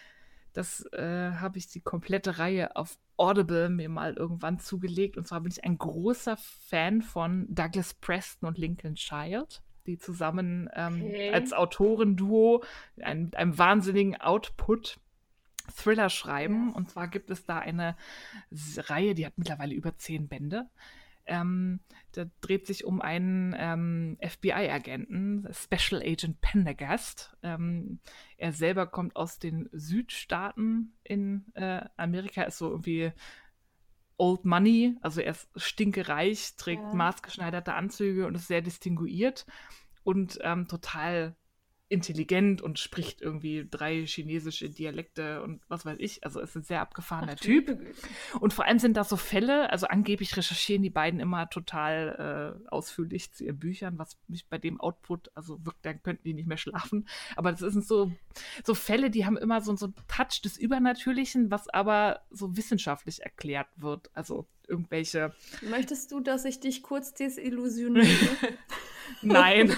das äh, habe ich die komplette Reihe auf Audible mir mal irgendwann zugelegt. Und zwar bin ich ein großer Fan von Douglas Preston und Lincoln Child, die zusammen ähm, Okay. als Autorenduo ein, mit einem wahnsinnigen Output Thriller schreiben. Ja. Und zwar gibt es da eine S- Reihe, die hat mittlerweile über zehn Bände. Ähm, da dreht sich um einen ähm, F B I-Agenten, Special Agent Pendergast. Ähm, er selber kommt aus den Südstaaten in äh, Amerika, ist so irgendwie Old Money, also er ist stinkereich, trägt Ja. maßgeschneiderte Anzüge und ist sehr distinguiert und ähm, total intelligent und spricht irgendwie drei chinesische Dialekte und was weiß ich. Also ist ein sehr abgefahrener Ach, du Typ. liebe Güte. Und vor allem sind da so Fälle, also angeblich recherchieren die beiden immer total äh, ausführlich zu ihren Büchern, was mich bei dem Output, also wirkt, dann könnten die nicht mehr schlafen. Aber das sind so, so Fälle, die haben immer so, so einen Touch des Übernatürlichen, was aber so wissenschaftlich erklärt wird. Also irgendwelche, Möchtest du, dass ich dich kurz desillusioniere? nein,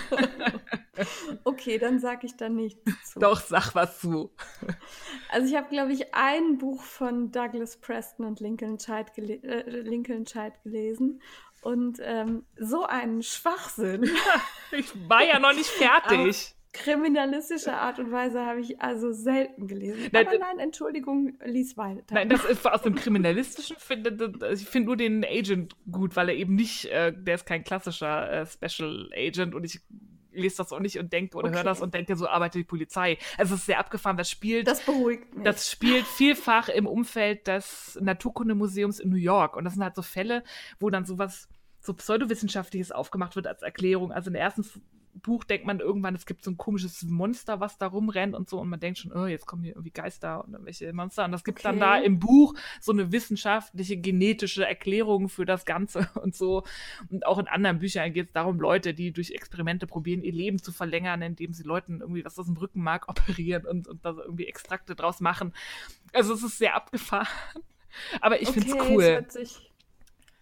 Okay, dann sage ich da nichts zu. doch, sag was zu. Also ich habe, glaube ich, ein Buch von Douglas Preston und Lincoln Child, gele äh, Lincoln Child gelesen. Und ähm, so einen Schwachsinn Ich war ja noch nicht fertig. kriminalistischer Art und Weise habe ich also selten gelesen. Nein, Aber d- nein, Entschuldigung, lies weiter. Nein, das ist aus dem Kriminalistischen, finde ich finde nur den Agent gut, weil er eben nicht, äh, der ist kein klassischer äh, Special Agent und ich lese das auch nicht und denke oder höre Okay. das und denke, so arbeitet die Polizei. Also es ist sehr abgefahren, das spielt, Das beruhigt mich. das spielt vielfach im Umfeld des Naturkundemuseums in New York und das sind halt so Fälle, wo dann sowas, so Pseudowissenschaftliches aufgemacht wird als Erklärung. Also im ersten F- Buch denkt man irgendwann, es gibt so ein komisches Monster, was da rumrennt und so und man denkt schon, oh, jetzt kommen hier irgendwie Geister und irgendwelche Monster und das gibt dann Okay. da im Buch so eine wissenschaftliche, genetische Erklärung für das Ganze und so. Und auch in anderen Büchern geht es darum, Leute, die durch Experimente probieren, ihr Leben zu verlängern, indem sie Leuten irgendwie was aus dem Rückenmark operieren und, und da so irgendwie Extrakte draus machen. Also es ist sehr abgefahren, aber ich okay, finde es es cool. hört sich,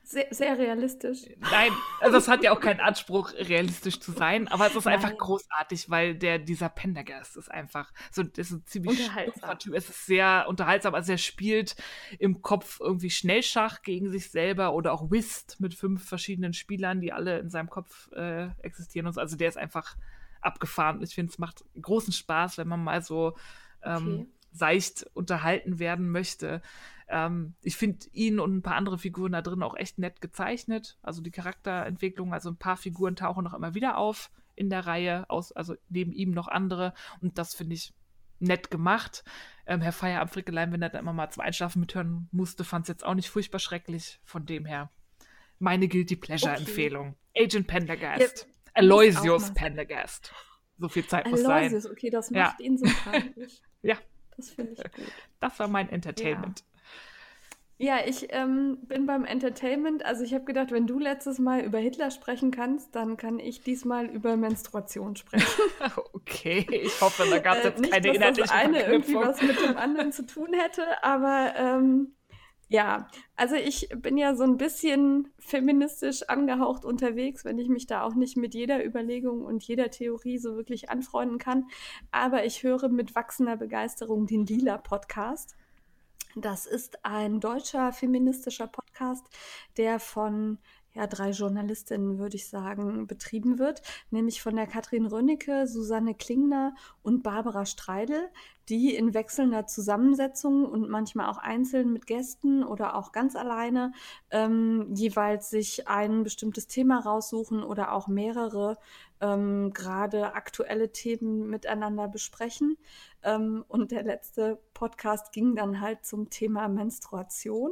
Sehr, sehr realistisch. Nein, also es hat ja auch keinen Anspruch, realistisch zu sein, aber es ist einfach Nein. großartig, weil der, dieser Pendergast ist einfach so, das ist ein ziemlich Unterhaltsam. stumpfer Typ. Es ist sehr unterhaltsam, also er spielt im Kopf irgendwie Schnellschach gegen sich selber oder auch Whist mit fünf verschiedenen Spielern, die alle in seinem Kopf äh, existieren und so. Also der ist einfach abgefahren. Ich finde, es macht großen Spaß, wenn man mal so ähm, Okay. seicht unterhalten werden möchte. Ähm, ich finde ihn und ein paar andere Figuren da drin auch echt nett gezeichnet. Also die Charakterentwicklung, also ein paar Figuren tauchen noch immer wieder auf in der Reihe, aus, also neben ihm noch andere. Und das finde ich nett gemacht. Ähm, Herr Feierabend Frickelein, wenn er da immer mal zum Einschlafen mithören musste, fand es jetzt auch nicht furchtbar schrecklich. Von dem her meine Guilty Pleasure-Empfehlung. Agent Pendergast. Ja, Aloysius mal. Pendergast. So viel Zeit muss sein. Aloysius, okay, das Ja. macht ihn sympathisch. Ja, Das finde ich gut. das war mein Entertainment. Ja, ich ähm, bin beim Entertainment. Also ich habe gedacht, wenn du letztes Mal über Hitler sprechen kannst, dann kann ich diesmal über Menstruation sprechen. Okay, ich hoffe, da gab es Äh, jetzt nicht, keine dass das inhaltliche eine irgendwie Verknüpfung. was mit dem anderen zu tun hätte, aber ähm, ja, also ich bin ja so ein bisschen feministisch angehaucht unterwegs, wenn ich mich da auch nicht mit jeder Überlegung und jeder Theorie so wirklich anfreunden kann. Aber ich höre mit wachsender Begeisterung den Lila-Podcast. Das ist ein deutscher feministischer Podcast, der von ja, drei Journalistinnen, würde ich sagen, betrieben wird, nämlich von der Katrin Rönnecke, Susanne Klingner und Barbara Streidel, die in wechselnder Zusammensetzung und manchmal auch einzeln mit Gästen oder auch ganz alleine ähm, jeweils sich ein bestimmtes Thema raussuchen oder auch mehrere ähm, gerade aktuelle Themen miteinander besprechen. Ähm, und der letzte Podcast ging dann halt zum Thema Menstruation,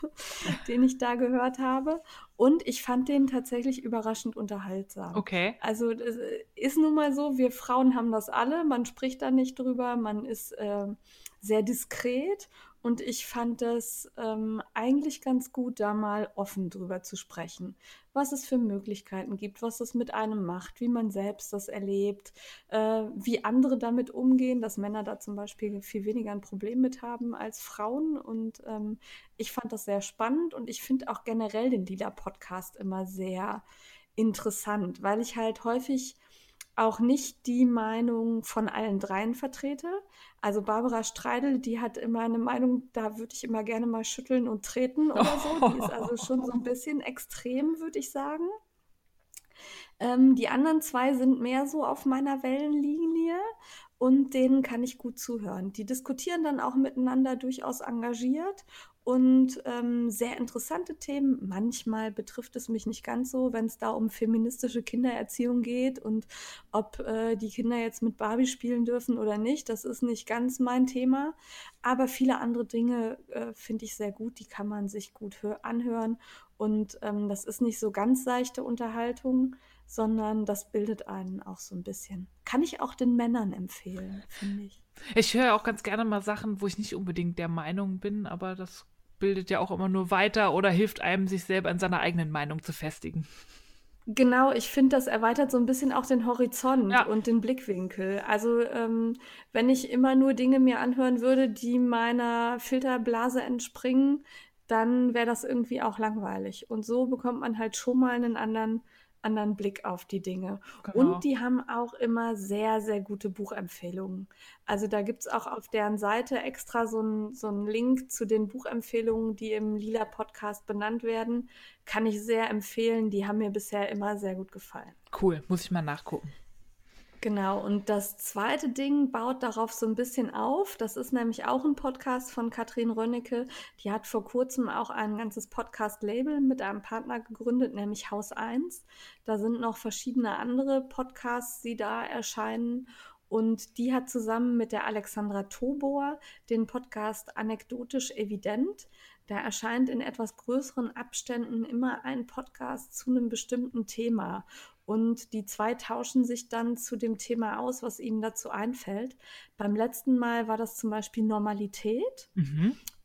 den ich da gehört habe. Und ich fand den tatsächlich überraschend unterhaltsam. Okay. Also es ist nun mal so, wir Frauen haben das alle, man spricht da nicht drüber, man ist äh, sehr diskret und ich fand das ähm, eigentlich ganz gut, da mal offen drüber zu sprechen, was es für Möglichkeiten gibt, was es mit einem macht, wie man selbst das erlebt, äh, wie andere damit umgehen, dass Männer da zum Beispiel viel weniger ein Problem mit haben als Frauen und ähm, ich fand das sehr spannend und ich finde auch generell den Lila-Podcast immer sehr interessant, weil ich halt häufig auch nicht die Meinung von allen dreien vertrete. Also Barbara Streidel, die hat immer eine Meinung, da würde ich immer gerne mal schütteln und treten oder so. Die ist also schon so ein bisschen extrem, würde ich sagen. Ähm, die anderen zwei sind mehr so auf meiner Wellenlinie und denen kann ich gut zuhören. Die diskutieren dann auch miteinander durchaus engagiert und ähm, sehr interessante Themen. Manchmal betrifft es mich nicht ganz so, wenn es da um feministische Kindererziehung geht und ob äh, die Kinder jetzt mit Barbie spielen dürfen oder nicht. Das ist nicht ganz mein Thema. Aber viele andere Dinge äh, finde ich sehr gut. Die kann man sich gut anhören. Und ähm, das ist nicht so ganz seichte Unterhaltung, sondern das bildet einen auch so ein bisschen. Kann ich auch den Männern empfehlen, finde ich. Ich höre auch ganz gerne mal Sachen, wo ich nicht unbedingt der Meinung bin, aber das bildet ja auch immer nur weiter oder hilft einem, sich selber in seiner eigenen Meinung zu festigen. Genau, ich finde, das erweitert so ein bisschen auch den Horizont Ja. und den Blickwinkel. Also ähm, wenn ich immer nur Dinge mir anhören würde, die meiner Filterblase entspringen, dann wäre das irgendwie auch langweilig. Und so bekommt man halt schon mal einen anderen, anderen Blick auf die Dinge. Genau. Und die haben auch immer sehr, sehr gute Buchempfehlungen. Also da gibt es auch auf deren Seite extra so einen so einen Link zu den Buchempfehlungen, die im Lila-Podcast benannt werden. Kann ich sehr empfehlen. Die haben mir bisher immer sehr gut gefallen. Cool, muss ich mal nachgucken. Genau, und das zweite Ding baut darauf so ein bisschen auf. Das ist nämlich auch ein Podcast von Katrin Rönnecke. Die hat vor kurzem auch ein ganzes Podcast-Label mit einem Partner gegründet, nämlich Haus eins. Da sind noch verschiedene andere Podcasts, die da erscheinen. Und die hat zusammen mit der Alexandra Tobor den Podcast Anekdotisch Evident. Da erscheint in etwas größeren Abständen immer ein Podcast zu einem bestimmten Thema. Und die zwei tauschen sich dann zu dem Thema aus, was ihnen dazu einfällt. Beim letzten Mal war das zum Beispiel Normalität. Mhm.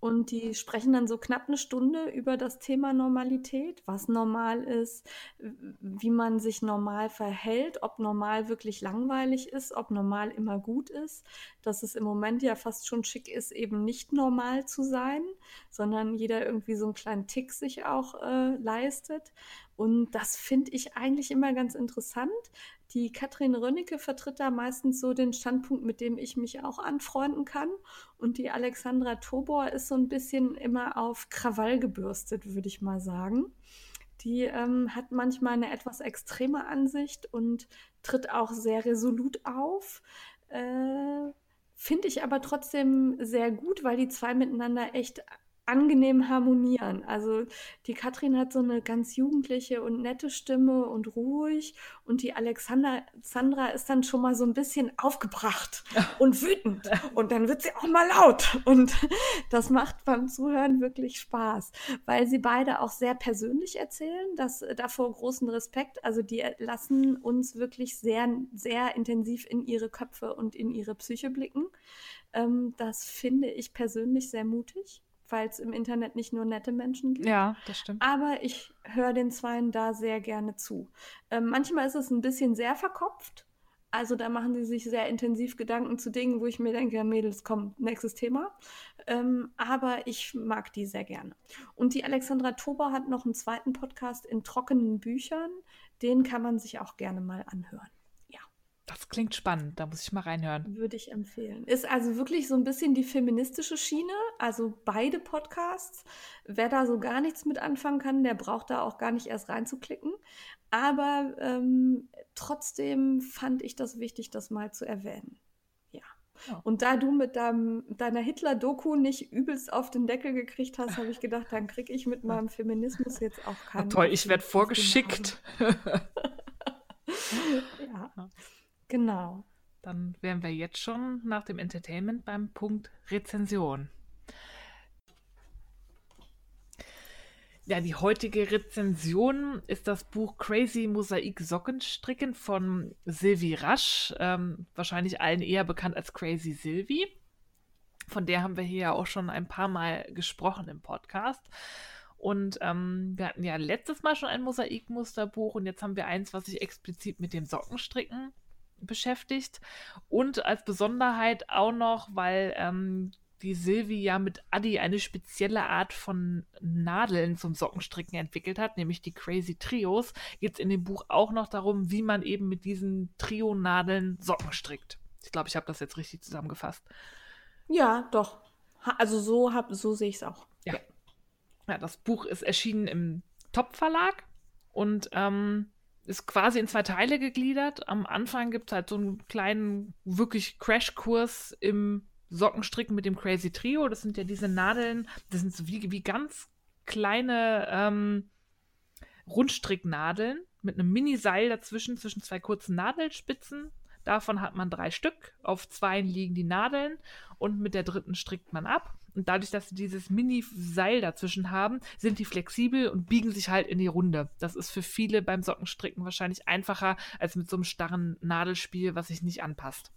Und die sprechen dann so knapp eine Stunde über das Thema Normalität, was normal ist, wie man sich normal verhält, ob normal wirklich langweilig ist, ob normal immer gut ist, dass es im Moment ja fast schon schick ist, eben nicht normal zu sein, sondern jeder irgendwie so einen kleinen Tick sich auch äh, leistet. Und das finde ich eigentlich immer ganz interessant. Die Katrin Rönnecke vertritt da meistens so den Standpunkt, mit dem ich mich auch anfreunden kann. Und die Alexandra Tobor ist so ein bisschen immer auf Krawall gebürstet, würde ich mal sagen. Die ähm, hat manchmal eine etwas extreme Ansicht und tritt auch sehr resolut auf. Äh, finde ich aber trotzdem sehr gut, weil die zwei miteinander echt angenehm harmonieren. Also die Katrin hat so eine ganz jugendliche und nette Stimme und ruhig und die Alexandra Sandra ist dann schon mal so ein bisschen aufgebracht und wütend und dann wird sie auch mal laut und das macht beim Zuhören wirklich Spaß, weil sie beide auch sehr persönlich erzählen, das davor großen Respekt, also die lassen uns wirklich sehr, sehr intensiv in ihre Köpfe und in ihre Psyche blicken. Ähm, das finde ich persönlich sehr mutig, weil es im Internet nicht nur nette Menschen gibt. Ja, das stimmt. Aber ich höre den Zweien da sehr gerne zu. Ähm, manchmal ist es ein bisschen sehr verkopft. Also da machen sie sich sehr intensiv Gedanken zu Dingen, wo ich mir denke, Mädels, komm, nächstes Thema. Ähm, aber ich mag die sehr gerne. Und die Alexandra Tobor hat noch einen zweiten Podcast in trockenen Büchern. Den kann man sich auch gerne mal anhören. Das klingt spannend, da muss ich mal reinhören. Würde ich empfehlen. Ist also wirklich so ein bisschen die feministische Schiene, also beide Podcasts. Wer da so gar nichts mit anfangen kann, der braucht da auch gar nicht erst reinzuklicken. Aber ähm, trotzdem fand ich das wichtig, das mal zu erwähnen. Ja. Oh. Und da du mit deinem, deiner Hitler-Doku nicht übelst auf den Deckel gekriegt hast, habe ich gedacht, dann kriege ich mit meinem Feminismus jetzt auch keinen. Oh, toll, ich werde vorgeschickt. Ja. Genau. Dann wären wir jetzt schon nach dem Entertainment beim Punkt Rezension. Ja, die heutige Rezension ist das Buch Crazy Mosaik Sockenstricken von Sylvie Rasch, ähm, wahrscheinlich allen eher bekannt als Crazy Sylvie. Von der haben wir hier ja auch schon ein paar Mal gesprochen im Podcast. Und ähm, wir hatten ja letztes Mal schon ein Mosaikmusterbuch und jetzt haben wir eins, was sich explizit mit dem Sockenstricken beschäftigt. Und als Besonderheit auch noch, weil ähm, die Sylvie ja mit Adi eine spezielle Art von Nadeln zum Sockenstricken entwickelt hat, nämlich die Crazy Trios, geht es in dem Buch auch noch darum, wie man eben mit diesen Trio-Nadeln Socken strickt. Ich glaube, ich habe das jetzt richtig zusammengefasst. Ja, doch. Also so, hab, so sehe ich es auch. Ja. ja. Ja, das Buch ist erschienen im Top-Verlag und ähm, ist quasi in zwei Teile gegliedert. Am Anfang gibt es halt so einen kleinen, wirklich Crashkurs im Sockenstricken mit dem Crazy Trio. Das sind ja diese Nadeln, das sind so wie, wie ganz kleine ähm, Rundstricknadeln mit einem Mini-Seil dazwischen, zwischen zwei kurzen Nadelspitzen. Davon hat man drei Stück. Auf zwei liegen die Nadeln und mit der dritten strickt man ab. Und dadurch, dass sie dieses Mini-Seil dazwischen haben, sind die flexibel und biegen sich halt in die Runde. Das ist für viele beim Sockenstricken wahrscheinlich einfacher als mit so einem starren Nadelspiel, was sich nicht anpasst.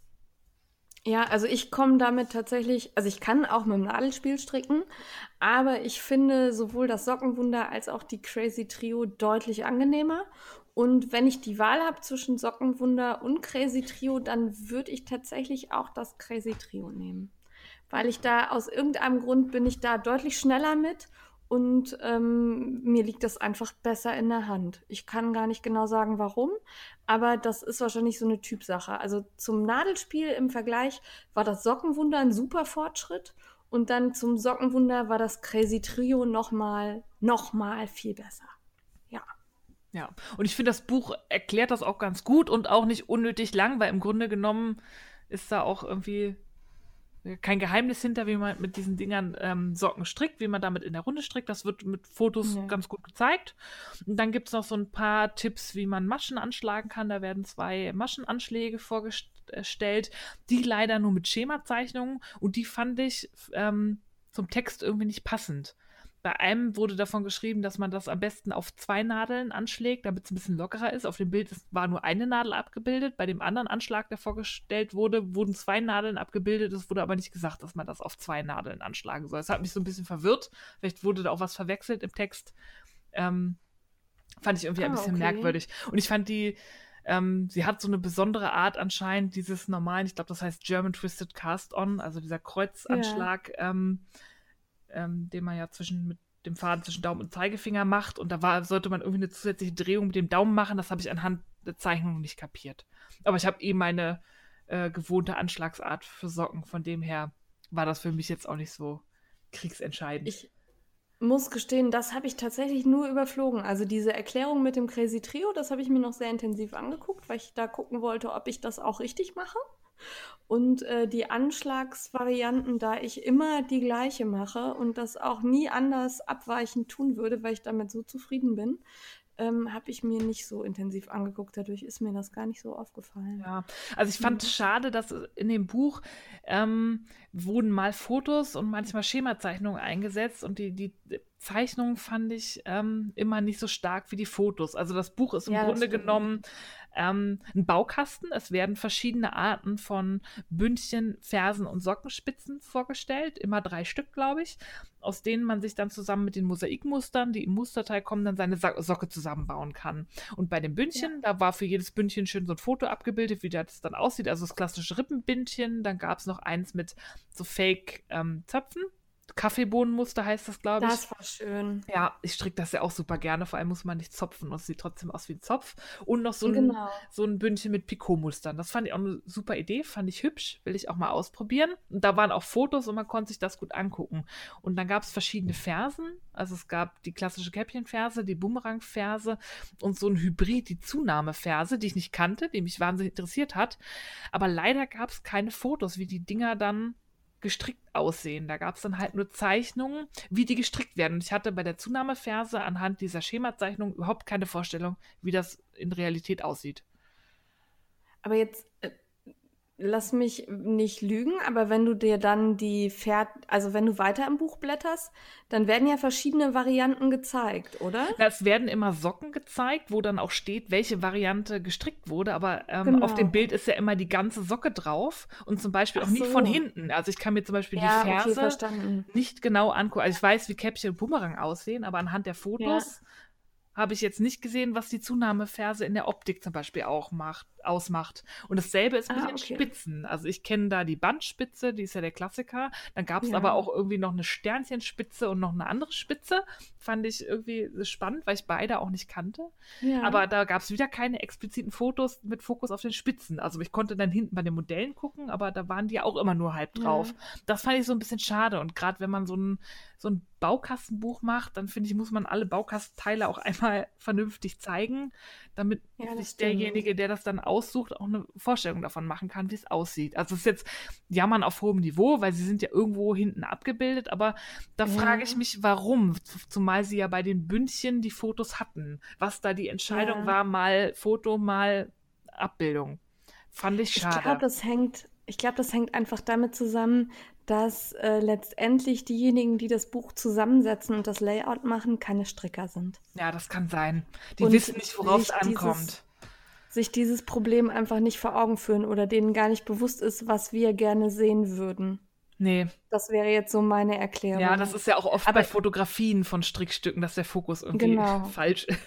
Ja, also ich komme damit tatsächlich, also ich kann auch mit dem Nadelspiel stricken, aber ich finde sowohl das Sockenwunder als auch die Crazy Trio deutlich angenehmer. Und wenn ich die Wahl habe zwischen Sockenwunder und Crazy Trio, dann würde ich tatsächlich auch das Crazy Trio nehmen. Weil ich da, aus irgendeinem Grund bin ich da deutlich schneller mit und ähm, mir liegt das einfach besser in der Hand. Ich kann gar nicht genau sagen, warum, aber das ist wahrscheinlich so eine Typsache. Also zum Nadelspiel im Vergleich war das Sockenwunder ein super Fortschritt und dann zum Sockenwunder war das Crazy Trio nochmal, nochmal viel besser. Ja. Ja, und ich finde, das Buch erklärt das auch ganz gut und auch nicht unnötig lang, weil im Grunde genommen ist da auch irgendwie kein Geheimnis hinter, wie man mit diesen Dingern ähm, Socken strickt, wie man damit in der Runde strickt. Das wird mit Fotos ja. ganz gut gezeigt. Und dann gibt es noch so ein paar Tipps, wie man Maschen anschlagen kann. Da werden zwei Maschenanschläge vorgestellt, die leider nur mit Schemazeichnungen und die fand ich ähm, zum Text irgendwie nicht passend. bei einem wurde davon geschrieben, dass man das am besten auf zwei Nadeln anschlägt, damit es ein bisschen lockerer ist. Auf dem Bild ist, war nur eine Nadel abgebildet. Bei dem anderen Anschlag, der vorgestellt wurde, wurden zwei Nadeln abgebildet. Es wurde aber nicht gesagt, dass man das auf zwei Nadeln anschlagen soll. Das hat mich so ein bisschen verwirrt. Vielleicht wurde da auch was verwechselt im Text. Ähm, fand ich irgendwie ah, ein bisschen okay. merkwürdig. Und ich fand die, ähm, sie hat so eine besondere Art anscheinend, dieses normalen, ich glaube, das heißt German Twisted Cast On, also dieser Kreuzanschlag, ja. ähm, Ähm, den man ja zwischen mit dem Faden zwischen Daumen und Zeigefinger macht. Und da war, sollte man irgendwie eine zusätzliche Drehung mit dem Daumen machen. Das habe ich anhand der Zeichnung nicht kapiert. Aber ich habe eh meine äh, gewohnte Anschlagsart für Socken. Von dem her war das für mich jetzt auch nicht so kriegsentscheidend. Ich muss gestehen, das habe ich tatsächlich nur überflogen. Also diese Erklärung mit dem Crazy Trio, das habe ich mir noch sehr intensiv angeguckt, weil ich da gucken wollte, ob ich das auch richtig mache. Und äh, die Anschlagsvarianten, da ich immer die gleiche mache und das auch nie anders abweichend tun würde, weil ich damit so zufrieden bin, ähm, habe ich mir nicht so intensiv angeguckt. Dadurch ist mir das gar nicht so aufgefallen. Ja, also ich fand es mhm. schade, dass in dem Buch ähm, wurden mal Fotos und manchmal Schemazeichnungen eingesetzt und die, die Zeichnungen fand ich ähm, immer nicht so stark wie die Fotos. Also das Buch ist im ja, Grunde genommen ähm, ein Baukasten. Es werden verschiedene Arten von Bündchen, Fersen und Sockenspitzen vorgestellt. Immer drei Stück, glaube ich, aus denen man sich dann zusammen mit den Mosaikmustern, die im Musterteil kommen, dann seine So- Socke zusammenbauen kann. Und bei den Bündchen, ja. da war für jedes Bündchen schön so ein Foto abgebildet, wie das dann aussieht. Also das klassische Rippenbündchen. Dann gab es noch eins mit so Fake-Zöpfen. Ähm, Kaffeebohnenmuster heißt das, glaube ich. Das war schön. Ja, ich stricke das ja auch super gerne. Vor allem muss man nicht zopfen und es sieht trotzdem aus wie ein Zopf. Und noch so ein, genau. so ein Bündchen mit Picot-Mustern. Das fand ich auch eine super Idee, fand ich hübsch, will ich auch mal ausprobieren. Und da waren auch Fotos und man konnte sich das gut angucken. Und dann gab es verschiedene Fersen. Also es gab die klassische Käppchenferse, die Bumerangferse und so ein Hybrid, die Zunahmeferse, die ich nicht kannte, die mich wahnsinnig interessiert hat. Aber leider gab es keine Fotos, wie die Dinger dann gestrickt aussehen. Da gab es dann halt nur Zeichnungen, wie die gestrickt werden. Und ich hatte bei der Zunahmeferse anhand dieser Schemazeichnung überhaupt keine Vorstellung, wie das in Realität aussieht. Aber jetzt äh, lass mich nicht lügen, aber wenn du dir dann die Pferd, also wenn du weiter im Buch blätterst, dann werden ja verschiedene Varianten gezeigt, oder? Na, es werden immer Socken gezeigt, wo dann auch steht, welche Variante gestrickt wurde, aber ähm, Genau. auf dem Bild ist ja immer die ganze Socke drauf und zum Beispiel Ach auch nicht so. von hinten. Also ich kann mir zum Beispiel Ja, die okay, Ferse verstanden. nicht genau angucken. Also ich weiß, wie Käppchen und Bumerang aussehen, aber anhand der Fotos habe ich jetzt nicht gesehen, was die Zunahmeferse in der Optik zum Beispiel auch macht, ausmacht. Und dasselbe ist mit Ah, den okay. Spitzen. Also ich kenne da die Bandspitze, die ist ja der Klassiker. Dann gab es Ja. aber auch irgendwie noch eine Sternchenspitze und noch eine andere Spitze. Fand ich irgendwie spannend, weil ich beide auch nicht kannte. Ja. Aber da gab es wieder keine expliziten Fotos mit Fokus auf den Spitzen. Also ich konnte dann hinten bei den Modellen gucken, aber da waren die ja auch immer nur halb drauf. Ja. Das fand ich so ein bisschen schade. Und gerade wenn man so ein, so ein Baukastenbuch macht, dann finde ich, muss man alle Baukastenteile auch einmal vernünftig zeigen, damit Ja, das sich stimmt. derjenige, der das dann aussucht, auch eine Vorstellung davon machen kann, wie es aussieht. Also es ist jetzt Jammern auf hohem Niveau, weil sie sind ja irgendwo hinten abgebildet, aber da Ja. frage ich mich, warum, zumal sie ja bei den Bündchen die Fotos hatten, was da die Entscheidung Ja. war, mal Foto, mal Abbildung. Fand ich Ich schade. glaube, das hängt, ich glaube, das hängt einfach damit zusammen, dass äh, letztendlich diejenigen, die das Buch zusammensetzen und das Layout machen, keine Stricker sind. Ja, das kann sein. Die Und wissen nicht, worauf es sich dieses- ankommt. Sich dieses Problem einfach nicht vor Augen führen oder denen gar nicht bewusst ist, was wir gerne sehen würden. Nee. Das wäre jetzt so meine Erklärung. Ja, das ist ja auch oft Aber- bei Fotografien von Strickstücken, dass der Fokus irgendwie Genau. falsch ist.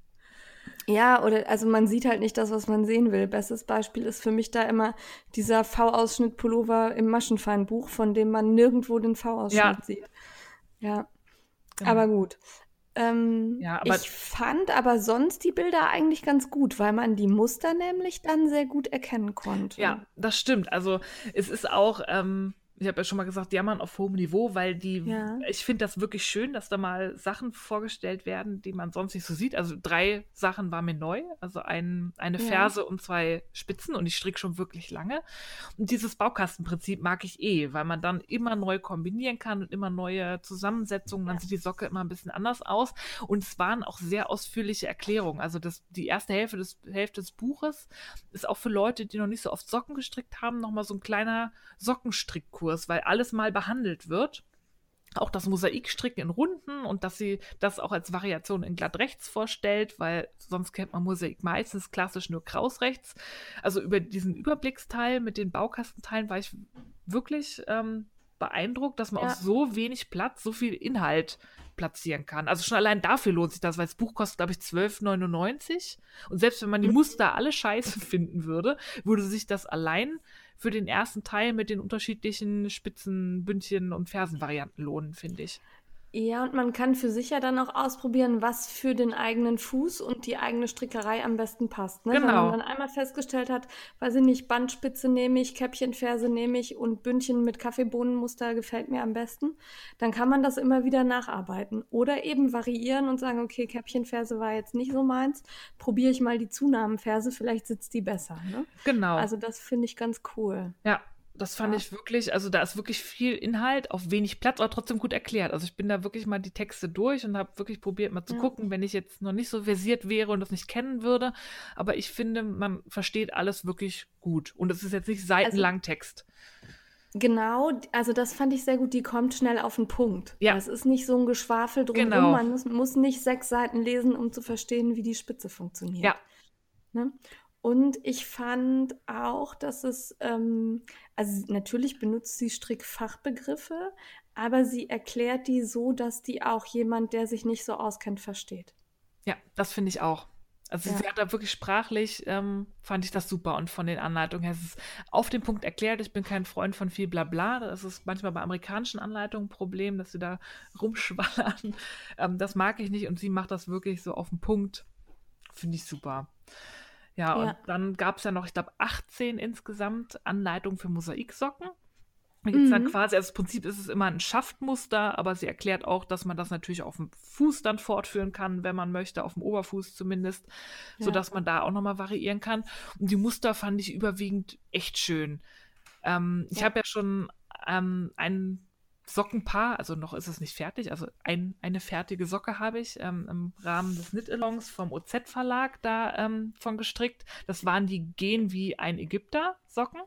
Ja, oder also man sieht halt nicht das, was man sehen will. Bestes Beispiel ist für mich da immer dieser V-Ausschnitt-Pullover im Maschenfeinbuch, von dem man nirgendwo den V-Ausschnitt Ja. sieht. Ja, Genau. aber gut. Ähm, Ja, aber- ich fand aber sonst die Bilder eigentlich ganz gut, weil man die Muster nämlich dann sehr gut erkennen konnte. Ja, das stimmt. Also es ist auch, ähm, ich habe ja schon mal gesagt, Jammern auf hohem Niveau, weil die, Ja. ich finde das wirklich schön, dass da mal Sachen vorgestellt werden, die man sonst nicht so sieht. Also drei Sachen waren mir neu, also ein, eine Ja. Ferse und zwei Spitzen und ich stricke schon wirklich lange. Und dieses Baukastenprinzip mag ich eh, weil man dann immer neu kombinieren kann und immer neue Zusammensetzungen, dann sieht die Socke immer ein bisschen anders aus. Und es waren auch sehr ausführliche Erklärungen. Also das, die erste Hälfte des, Hälfte des Buches ist auch für Leute, die noch nicht so oft Socken gestrickt haben, nochmal so ein kleiner Sockenstrickkurs, weil alles mal behandelt wird. auch das Mosaikstricken in Runden und dass sie das auch als Variation in glatt rechts vorstellt, weil sonst kennt man Mosaik meistens klassisch nur kraus rechts. Also über diesen Überblicksteil mit den Baukastenteilen war ich wirklich ähm, beeindruckt, dass man Ja. auf so wenig Platz so viel Inhalt platzieren kann. Also schon allein dafür lohnt sich das, weil das Buch kostet, glaube ich, zwölf neunundneunzig. Und selbst wenn man die Muster alle scheiße finden würde, würde sich das allein für den ersten Teil mit den unterschiedlichen Spitzen, Bündchen und Fersenvarianten lohnen, finde ich. Ja, und man kann für sich ja dann auch ausprobieren, was für den eigenen Fuß und die eigene Strickerei am besten passt. Ne? Wenn Genau. man dann einmal festgestellt hat, weiß ich nicht, Bandspitze nehme ich, Käppchenferse nehme ich und Bündchen mit Kaffeebohnenmuster gefällt mir am besten, dann kann man das immer wieder nacharbeiten. Oder eben variieren und sagen, okay, Käppchenferse war jetzt nicht so meins, probiere ich mal die Zunahmenferse, vielleicht sitzt die besser. Ne? Genau. Also das finde ich ganz cool. Ja, das fand Ja. ich wirklich, also da ist wirklich viel Inhalt auf wenig Platz, aber trotzdem gut erklärt. Also ich bin da wirklich mal die Texte durch und habe wirklich probiert mal zu Ja. gucken, wenn ich jetzt noch nicht so versiert wäre und das nicht kennen würde. Aber ich finde, man versteht alles wirklich gut. Und es ist jetzt nicht seitenlang Text. Genau, also das fand ich sehr gut, die kommt schnell auf den Punkt. Ja. Es ist nicht so ein Geschwafel drumherum, Genau. man muss, muss nicht sechs Seiten lesen, um zu verstehen, wie die Spitze funktioniert. Ja. Ne? Und ich fand auch, dass es, ähm, also natürlich benutzt sie Strickfachbegriffe, aber sie erklärt die so, dass die auch jemand, der sich nicht so auskennt, versteht. Ja, das finde ich auch. Also Ja. sie hat da wirklich sprachlich, ähm, fand ich das super. Und von den Anleitungen her ist es auf den Punkt erklärt. Ich bin kein Freund von viel Blabla. Das ist manchmal bei amerikanischen Anleitungen ein Problem, dass sie da rumschwallern. Ähm, das mag ich nicht. Und sie macht das wirklich so auf den Punkt. Finde ich super. Ja, und Ja. dann gab es ja noch, ich glaube, achtzehn insgesamt Anleitungen für Mosaiksocken. Da gibt es dann Mhm. quasi, also das Prinzip ist es immer ein Schaftmuster, aber sie erklärt auch, dass man das natürlich auf dem Fuß dann fortführen kann, wenn man möchte, auf dem Oberfuß zumindest, Ja. sodass man da auch nochmal variieren kann. Und die Muster fand ich überwiegend echt schön. Ähm, ich Ja. habe ja schon ähm, ein Sockenpaar, also noch ist es nicht fertig, also ein, eine fertige Socke habe ich ähm, im Rahmen des Knit-Alongs vom O Z-Verlag da ähm, von gestrickt. Das waren die Gehen wie ein Ägypter Socken.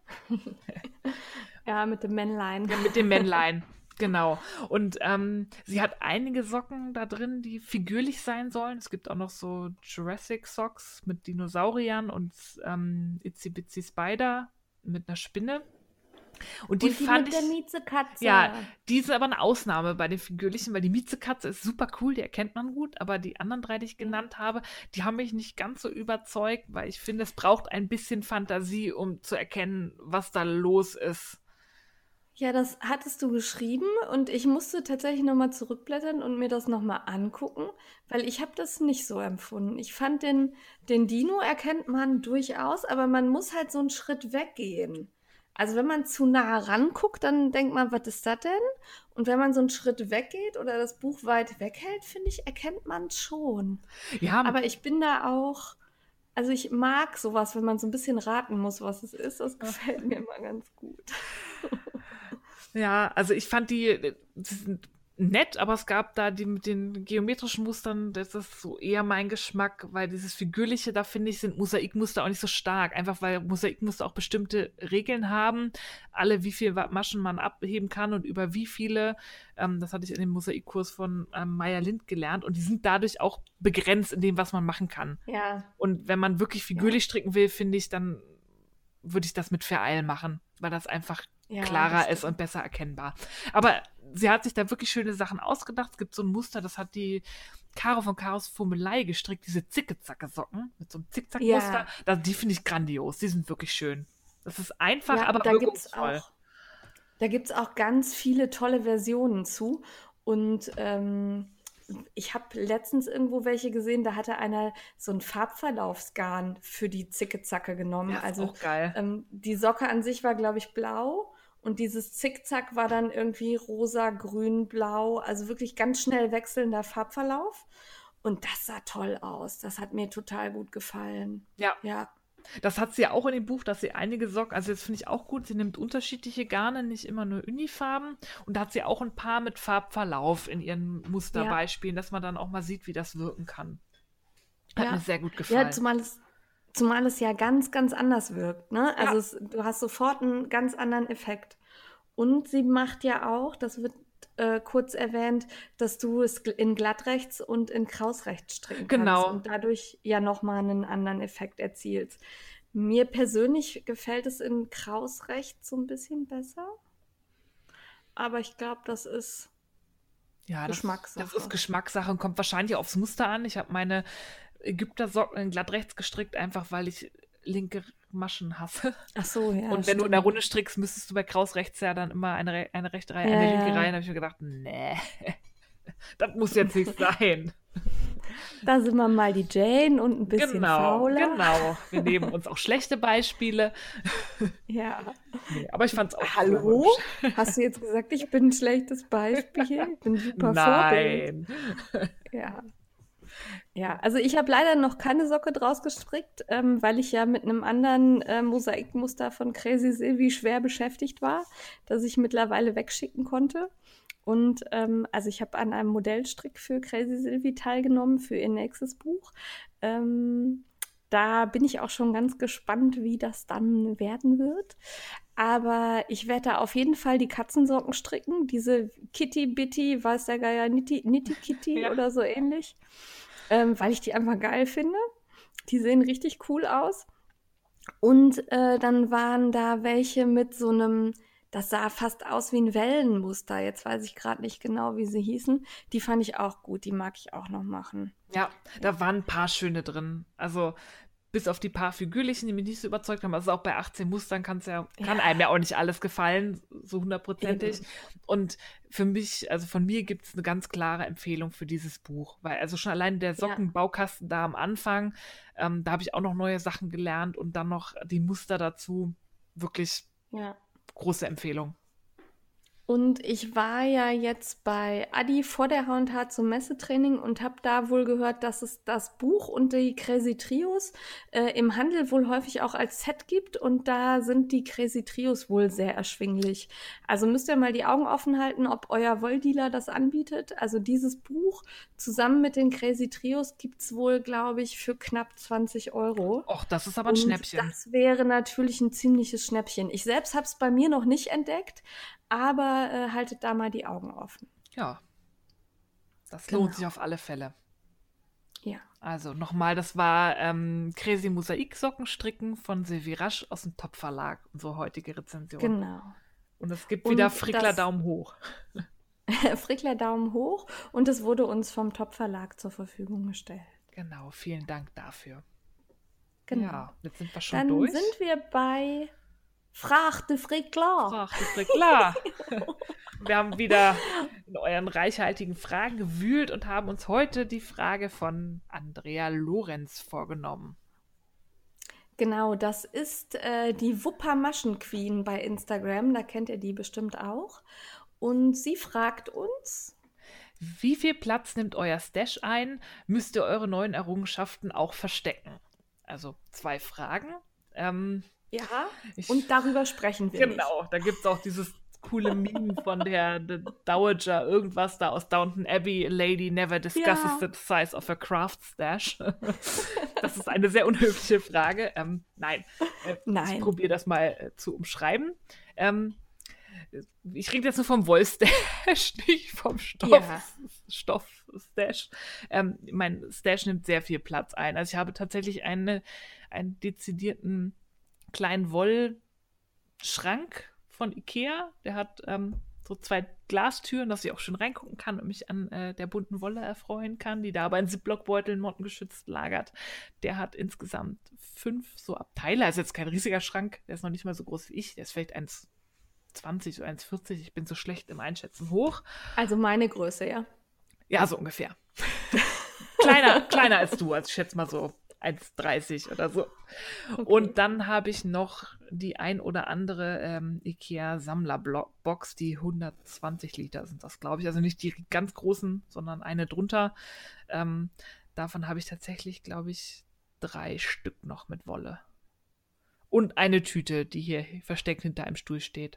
Ja, mit dem Männlein. Ja, mit dem Männlein. Genau. Und ähm, sie hat einige Socken da drin, die figürlich sein sollen. Es gibt auch noch so Jurassic Socks mit Dinosauriern und ähm, Itsy Bitsy Spider mit einer Spinne. Und die, Und die fand mit ich. der Miezekatze. Ja, die ist aber eine Ausnahme bei den figürlichen, weil die Miezekatze ist super cool, die erkennt man gut, aber die anderen drei, die ich genannt habe, die haben mich nicht ganz so überzeugt, weil ich finde, es braucht ein bisschen Fantasie, um zu erkennen, was da los ist. Ja, das hattest du geschrieben und ich musste tatsächlich nochmal zurückblättern und mir das nochmal angucken, weil ich habe das nicht so empfunden. Ich fand den, den Dino erkennt man durchaus, aber man muss halt so einen Schritt weggehen. Also wenn man zu nah ranguckt, dann denkt man, was ist das denn? Und wenn man so einen Schritt weggeht oder das Buch weit weghält, finde ich, erkennt man es schon. Ja, Aber ich bin da auch, also ich mag sowas, wenn man so ein bisschen raten muss, was es ist. Das gefällt mir immer ganz gut. ja, also ich fand die, die sind nett, aber es gab da die mit den geometrischen Mustern, das ist so eher mein Geschmack, weil dieses Figürliche, da finde ich, sind Mosaikmuster auch nicht so stark. Einfach weil Mosaikmuster auch bestimmte Regeln haben, alle wie viel Maschen man abheben kann und über wie viele. Ähm, das hatte ich in dem Mosaikkurs von ähm, Maya Lind gelernt und die sind dadurch auch begrenzt in dem, was man machen kann. Ja, Und wenn man wirklich figürlich stricken will, finde ich, dann würde ich das mit Vereil machen, weil das einfach ja, klarer das ist und besser erkennbar. Aber sie hat sich da wirklich schöne Sachen ausgedacht. Es gibt so ein Muster, das hat die Caro von Caros Fummelei gestrickt, diese Zicke-Zacke-Socken mit so einem Zickzack-Muster. Ja. Das, die finde ich grandios. Die sind wirklich schön. Das ist einfach, Ja, aber da gibt's wirkungsvoll. auch, da gibt's auch ganz viele tolle Versionen zu. Und ähm, ich habe letztens irgendwo welche gesehen, da hatte einer so ein Farbverlaufsgarn für die Zicke-Zacke genommen. Ja, ist also auch geil. ähm, die Socke an sich war, glaube ich, blau. Und dieses Zickzack war dann irgendwie rosa, grün, blau. Also wirklich ganz schnell wechselnder Farbverlauf. Und das sah toll aus. Das hat mir total gut gefallen. Ja, Ja. das hat sie ja auch in dem Buch, dass sie einige Socken, also das finde ich auch gut, sie nimmt unterschiedliche Garne, nicht immer nur Unifarben. Und da hat sie auch ein paar mit Farbverlauf in ihren Musterbeispielen, dass man dann auch mal sieht, wie das wirken kann. Hat Ja. mir sehr gut gefallen. Ja, zumal es, zumal es ja ganz, ganz anders wirkt, ne? Also Ja. es, du hast sofort einen ganz anderen Effekt. Und sie macht ja auch, das wird äh, kurz erwähnt, dass du es gl- in glattrechts und in krausrechts stricken kannst Genau. und dadurch ja nochmal einen anderen Effekt erzielst. Mir persönlich gefällt es in krausrechts so ein bisschen besser, aber ich glaube, das ist Ja, das, das Geschmackssache. ist Geschmackssache und kommt wahrscheinlich aufs Muster an. Ich habe meine Ägypter-Socken in glatt rechts gestrickt, einfach weil ich linke Maschen hasse. Ach so, ja, Und wenn du in der stimmt. Runde strickst, müsstest du bei Kraus rechts ja dann immer eine, re- eine rechte Reihe, Ja, eine linke ja. Reihe. Da habe ich mir gedacht, nee, das muss jetzt nicht sein. Da sind wir mal die Jane und ein bisschen Genau, fauler. genau. Wir nehmen uns auch schlechte Beispiele. Ja. Nee, aber ich fand es auch Hallo? hübsch. Hast du jetzt gesagt, ich bin ein schlechtes Beispiel? Ich bin ein super Vorbild. Nein. Ja. Ja, also ich habe leider noch keine Socke draus gestrickt, ähm, weil ich ja mit einem anderen äh, Mosaikmuster von Crazy Sylvie schwer beschäftigt war, das ich mittlerweile wegschicken konnte. Und ähm, also ich habe an einem Modellstrick für Crazy Sylvie teilgenommen für ihr nächstes Buch. Ähm, da bin ich auch schon ganz gespannt, wie das dann werden wird. Aber ich werde da auf jeden Fall die Katzensocken stricken. Diese Kitty Bitty, weiß der Geier, Nitty, Nitty Kitty Ja. oder so ähnlich. Ähm, weil ich die einfach geil finde. Die sehen richtig cool aus. Und äh, dann waren da welche mit so einem, das sah fast aus wie ein Wellenmuster. Jetzt weiß ich gerade nicht genau, wie sie hießen. Die fand ich auch gut. Die mag ich auch noch machen. Ja, da waren ein paar schöne drin. Also bis auf die paar figürlichen, die mich nicht so überzeugt haben. Also auch bei achtzehn Mustern kann's ja, kann Ja. einem ja auch nicht alles gefallen, so hundertprozentig. Eben. Und für mich, also von mir gibt es eine ganz klare Empfehlung für dieses Buch. Weil also schon allein der Ja. Sockenbaukasten da am Anfang, ähm, da habe ich auch noch neue Sachen gelernt und dann noch die Muster dazu. Wirklich Ja. große Empfehlung. Und ich war ja jetzt bei Adi vor der H und H zum Messetraining und habe da wohl gehört, dass es das Buch und die Crazy Trios äh, im Handel wohl häufig auch als Set gibt. Und da sind die Crazy Trios wohl sehr erschwinglich. Also müsst ihr mal die Augen offen halten, ob euer Wolldealer das anbietet. Also dieses Buch zusammen mit den Crazy Trios gibt's wohl, glaube ich, für knapp zwanzig Euro. Och, das ist aber ein Und Schnäppchen. das wäre natürlich ein ziemliches Schnäppchen. Ich selbst habe es bei mir noch nicht entdeckt, aber äh, haltet da mal die Augen offen. Ja, das Genau. lohnt sich auf alle Fälle. Ja. Also nochmal, das war ähm, Crazy Mosaik Sockenstricken von Sylvie Rasch aus dem Top Verlag, unsere heutige Rezension. Genau. Und es gibt Und wieder Frickler das- Daumen hoch. Frickler Daumen hoch und es wurde uns vom Top Verlag zur Verfügung gestellt. Genau, vielen Dank dafür. Genau. Ja, jetzt sind wir schon Dann durch. sind wir bei Frag de Frickler. Ach, du Frickler. Wir haben wieder in euren reichhaltigen Fragen gewühlt und haben uns heute die Frage von Andrea Lorenz vorgenommen. Genau, das ist äh, die Wupper Maschenqueen bei Instagram. Da kennt ihr die bestimmt auch. Und sie fragt uns, Wie viel Platz nimmt euer Stash ein? Müsst ihr eure neuen Errungenschaften auch verstecken? Also zwei Fragen. Ähm, ja, ich, und darüber sprechen wir nicht. genau, da gibt es auch dieses coole Meme von der, der Dowager, irgendwas da aus Downton Abbey, A lady never discusses Ja. the size of her craft stash. Das ist eine sehr unhöfliche Frage. Ähm, nein, äh, Nein. ich probiere das mal äh, zu umschreiben. Ähm, ich rede jetzt nur vom Wollstash, nicht vom Stoff. Ja. Stoff-Stash. Ähm, mein Stash nimmt sehr viel Platz ein. Also ich habe tatsächlich eine, einen dezidierten kleinen Wollschrank von Ikea. Der hat ähm, so zwei Glastüren, dass ich auch schön reingucken kann und mich an äh, der bunten Wolle erfreuen kann, die da aber in Ziploc-Beuteln mottengeschützt lagert. Der hat insgesamt fünf so Abteile. Also jetzt kein riesiger Schrank, der ist noch nicht mal so groß wie ich. Der ist vielleicht eins zwanzig, so eins vierzig. Ich bin so schlecht im Einschätzen hoch. Also meine Größe, ja. Ja, so ungefähr. kleiner, kleiner als du, also ich schätze mal so eins dreißig oder so. Okay. Und dann habe ich noch die ein oder andere ähm, Ikea-Sammlerbox, die hundertzwanzig Liter sind das, glaube ich. Also nicht die ganz großen, sondern eine drunter. Ähm, davon habe ich tatsächlich, glaube ich, drei Stück noch mit Wolle. Und eine Tüte, die hier versteckt hinter einem Stuhl steht.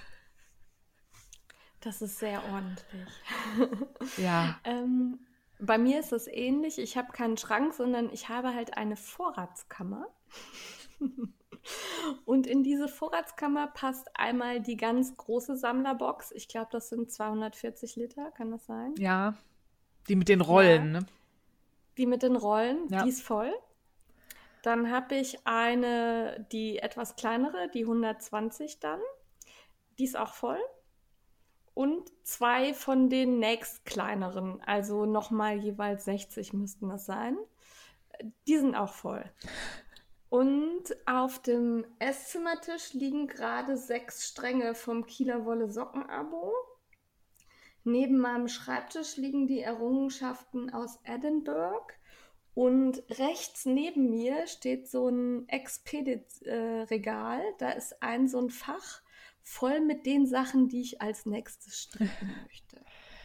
Das ist sehr ordentlich. Ja. Ähm, bei mir ist das ähnlich. Ich habe keinen Schrank, sondern ich habe halt eine Vorratskammer. Und in diese Vorratskammer passt einmal die ganz große Sammlerbox. Ich glaube, das sind zweihundertvierzig Liter, kann das sein? Ja, die mit den Rollen, Ja. ne? Die mit den Rollen, Ja. die ist voll. Dann habe ich eine, die etwas kleinere, die hundertzwanzig dann. Die ist auch voll. Und zwei von den nächst kleineren, also nochmal jeweils sechzig müssten das sein. Die sind auch voll. Und auf dem Esszimmertisch liegen gerade sechs Stränge vom Kieler Wolle Socken-Abo. Neben meinem Schreibtisch liegen die Errungenschaften aus Edinburgh. Und rechts neben mir steht so ein Expedit-Regal. Da ist ein so ein Fach voll mit den Sachen, die ich als nächstes stricken möchte.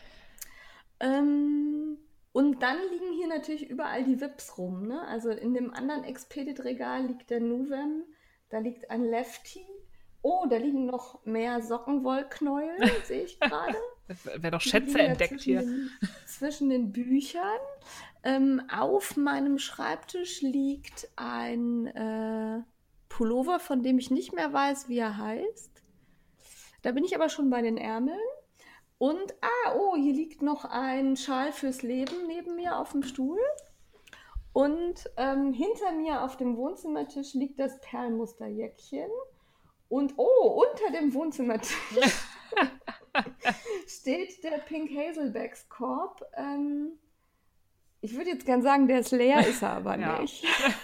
Ähm, und dann liegen hier natürlich überall die Wips rum. Ne? Also in dem anderen Expedit-Regal liegt der Nuvem, da liegt ein Lefty. Oh, da liegen noch mehr Sockenwollknäuel, sehe ich gerade. Wer doch Die Schätze liegen da entdeckt zwischen hier. Den, zwischen den Büchern. Ähm, auf meinem Schreibtisch liegt ein äh, Pullover, von dem ich nicht mehr weiß, wie er heißt. Da bin ich aber schon bei den Ärmeln. Und, ah, oh, hier liegt noch ein Schal fürs Leben neben mir auf dem Stuhl. Und ähm, hinter mir auf dem Wohnzimmertisch liegt das Perlmusterjäckchen. Und, oh, unter dem Wohnzimmertisch steht der Pink Hazelbacks Korb. Ähm, ich würde jetzt gern sagen, der ist leer, ist er aber Ja. nicht.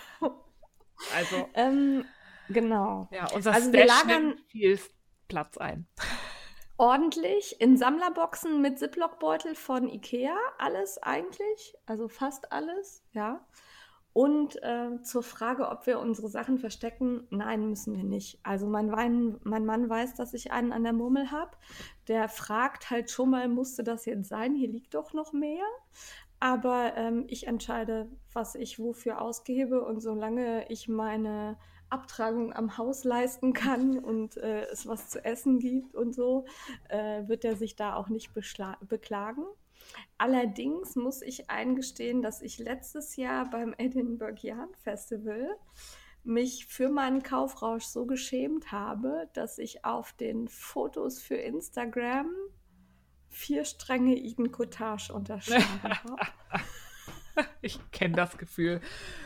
Also, ähm, genau. ja, unser Also wir Stash lagern nimmt viel Platz ein. ordentlich in Sammlerboxen mit Ziploc-Beutel von Ikea. Alles eigentlich, also fast alles, ja. Und äh, zur Frage, ob wir unsere Sachen verstecken, nein, müssen wir nicht. Also mein, Wein, mein Mann weiß, dass ich einen an der Murmel habe. Der fragt halt schon mal, musste das jetzt sein? Hier liegt doch noch mehr. Aber ähm, ich entscheide, was ich wofür ausgebe. Und solange ich meine Abtragung am Haus leisten kann und äh, es was zu essen gibt und so, äh, wird er sich da auch nicht beschla- beklagen. Allerdings muss ich eingestehen, dass ich letztes Jahr beim Edinburgh Yarn Festival mich für meinen Kaufrausch so geschämt habe, dass ich auf den Fotos für Instagram vier Stränge Eden Cottage unterschrieben habe. Ich kenne das Gefühl.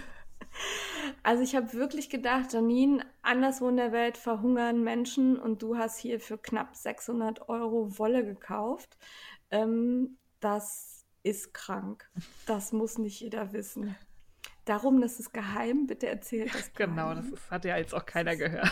Also ich habe wirklich gedacht, Janine, anderswo in der Welt verhungern Menschen und du hast hier für knapp sechshundert Euro Wolle gekauft. Ähm, das ist krank. Das muss nicht jeder wissen. Darum, das ist geheim. Bitte erzählt das Genau, keinem. das ist, hat ja jetzt auch keiner gehört.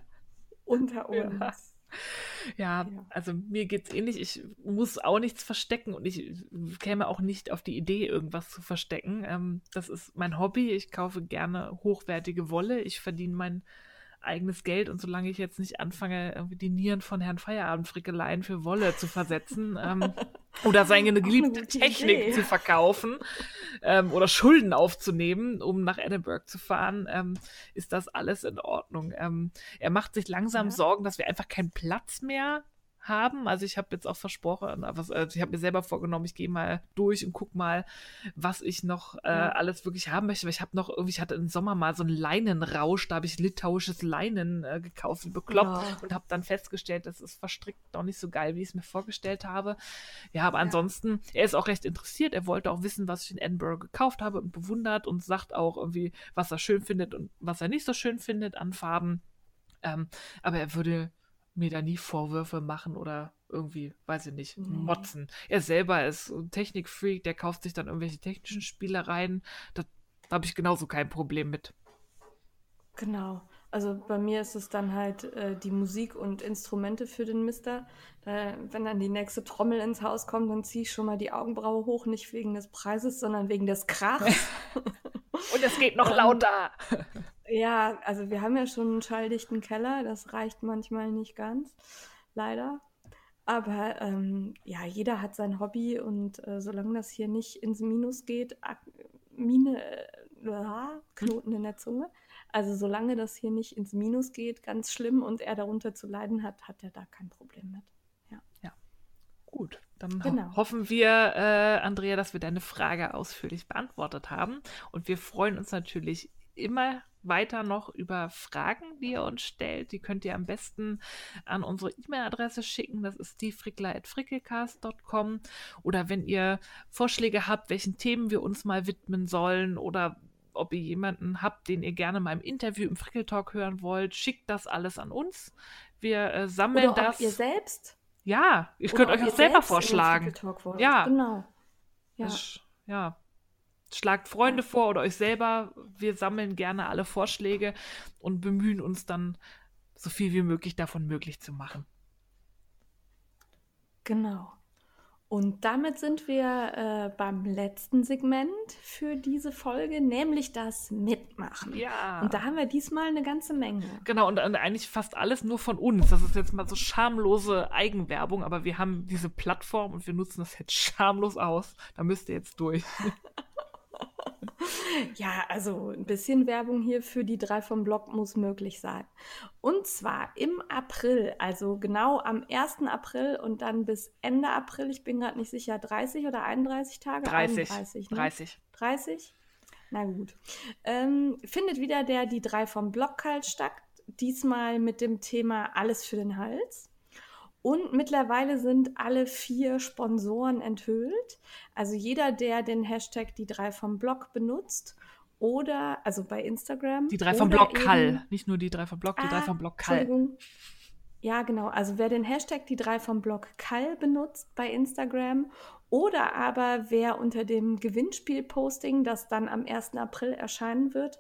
Unter uns. Ja. Ja, Ja. also mir geht's ähnlich. Ich muss auch nichts verstecken und ich käme auch nicht auf die Idee, irgendwas zu verstecken. Ähm, das ist mein Hobby. Ich kaufe gerne hochwertige Wolle. Ich verdiene mein eigenes Geld und solange ich jetzt nicht anfange, irgendwie die Nieren von Herrn Feierabendfrickeleien für Wolle zu versetzen ähm, oder seine Auch eine geliebte gute Technik Idee. zu verkaufen ähm, oder Schulden aufzunehmen, um nach Edinburgh zu fahren, ähm, ist das alles in Ordnung. Ähm, er macht sich langsam Ja. Sorgen, dass wir einfach keinen Platz mehr haben. Also ich habe jetzt auch versprochen, was, also ich habe mir selber vorgenommen, ich gehe mal durch und guck mal, was ich noch äh, Ja. alles wirklich haben möchte. Weil ich habe noch irgendwie, ich hatte im Sommer mal so einen Leinenrausch, da habe ich litauisches Leinen äh, gekauft, wie bekloppt Ja. und habe dann festgestellt, das ist verstrickt doch nicht so geil, wie ich es mir vorgestellt habe. Ja, aber Ja. ansonsten, er ist auch recht interessiert. Er wollte auch wissen, was ich in Edinburgh gekauft habe und bewundert und sagt auch irgendwie, was er schön findet und was er nicht so schön findet an Farben. Ähm, aber er würde mir da nie Vorwürfe machen oder irgendwie, weiß ich nicht, Nee. motzen. Er selber ist ein Technikfreak, der kauft sich dann irgendwelche technischen Spielereien. Da habe ich genauso kein Problem mit. Genau. Also bei mir ist es dann halt äh, die Musik und Instrumente für den Mister. Da, wenn dann die nächste Trommel ins Haus kommt, dann ziehe ich schon mal die Augenbraue hoch, nicht wegen des Preises, sondern wegen des Krachs. Und es geht noch Ähm, lauter. Ja, also wir haben ja schon einen schalldichten Keller, das reicht manchmal nicht ganz, leider. Aber ähm, ja, jeder hat sein Hobby und äh, solange das hier nicht ins Minus geht, ak- Mine, äh, ah, Knoten in der Zunge, also solange das hier nicht ins Minus geht, ganz schlimm und er darunter zu leiden hat, hat er da kein Problem mit. Gut, dann ho Genau. hoffen wir, äh, Andrea, dass wir deine Frage ausführlich beantwortet haben. Und wir freuen uns natürlich immer weiter noch über Fragen, die ihr uns stellt. Die könnt ihr am besten an unsere E-Mail-Adresse schicken. Das ist diefrickler at frickelcast punkt com. Oder wenn ihr Vorschläge habt, welchen Themen wir uns mal widmen sollen oder ob ihr jemanden habt, den ihr gerne mal im Interview im Frickeltalk hören wollt, schickt das alles an uns. Wir äh, sammeln Oder das. Ob ihr selbst? Ja, ihr Oder könnt ob euch ihr auch selber selbst in den vorschlagen. Frickeltalk wollt. Ja. Genau. Ja. Das, ja. Schlagt Freunde Ja. vor oder euch selber. Wir sammeln gerne alle Vorschläge und bemühen uns dann, so viel wie möglich davon möglich zu machen. Genau. Und damit sind wir äh, beim letzten Segment für diese Folge, nämlich das Mitmachen. Ja. Und da haben wir diesmal eine ganze Menge. Genau, und, und eigentlich fast alles nur von uns. Das ist jetzt mal so schamlose Eigenwerbung, aber wir haben diese Plattform und wir nutzen das jetzt schamlos aus. Da müsst ihr jetzt durch. Ja, also ein bisschen Werbung hier für die drei vom Blog muss möglich sein. Und zwar im April, also genau am ersten April und dann bis Ende April, ich bin gerade nicht sicher, dreißig oder einunddreißig Tage? dreißig. einunddreißig, ne? dreißig. dreißig? Na gut. Ähm, findet wieder der Die drei vom Blog kalt statt, diesmal mit dem Thema Alles für den Hals. Und mittlerweile sind alle vier Sponsoren enthüllt. Also jeder, der den Hashtag die drei vom Blog benutzt oder, also bei Instagram. Die drei vom oder Blog eben- Kall. Nicht nur die drei vom Blog, die Ah, drei vom Blog Kall. Entschuldigung. Ja, genau. Also wer den Hashtag die drei vom Blog Kall benutzt bei Instagram oder aber wer unter dem Gewinnspiel-Posting, das dann am ersten April erscheinen wird,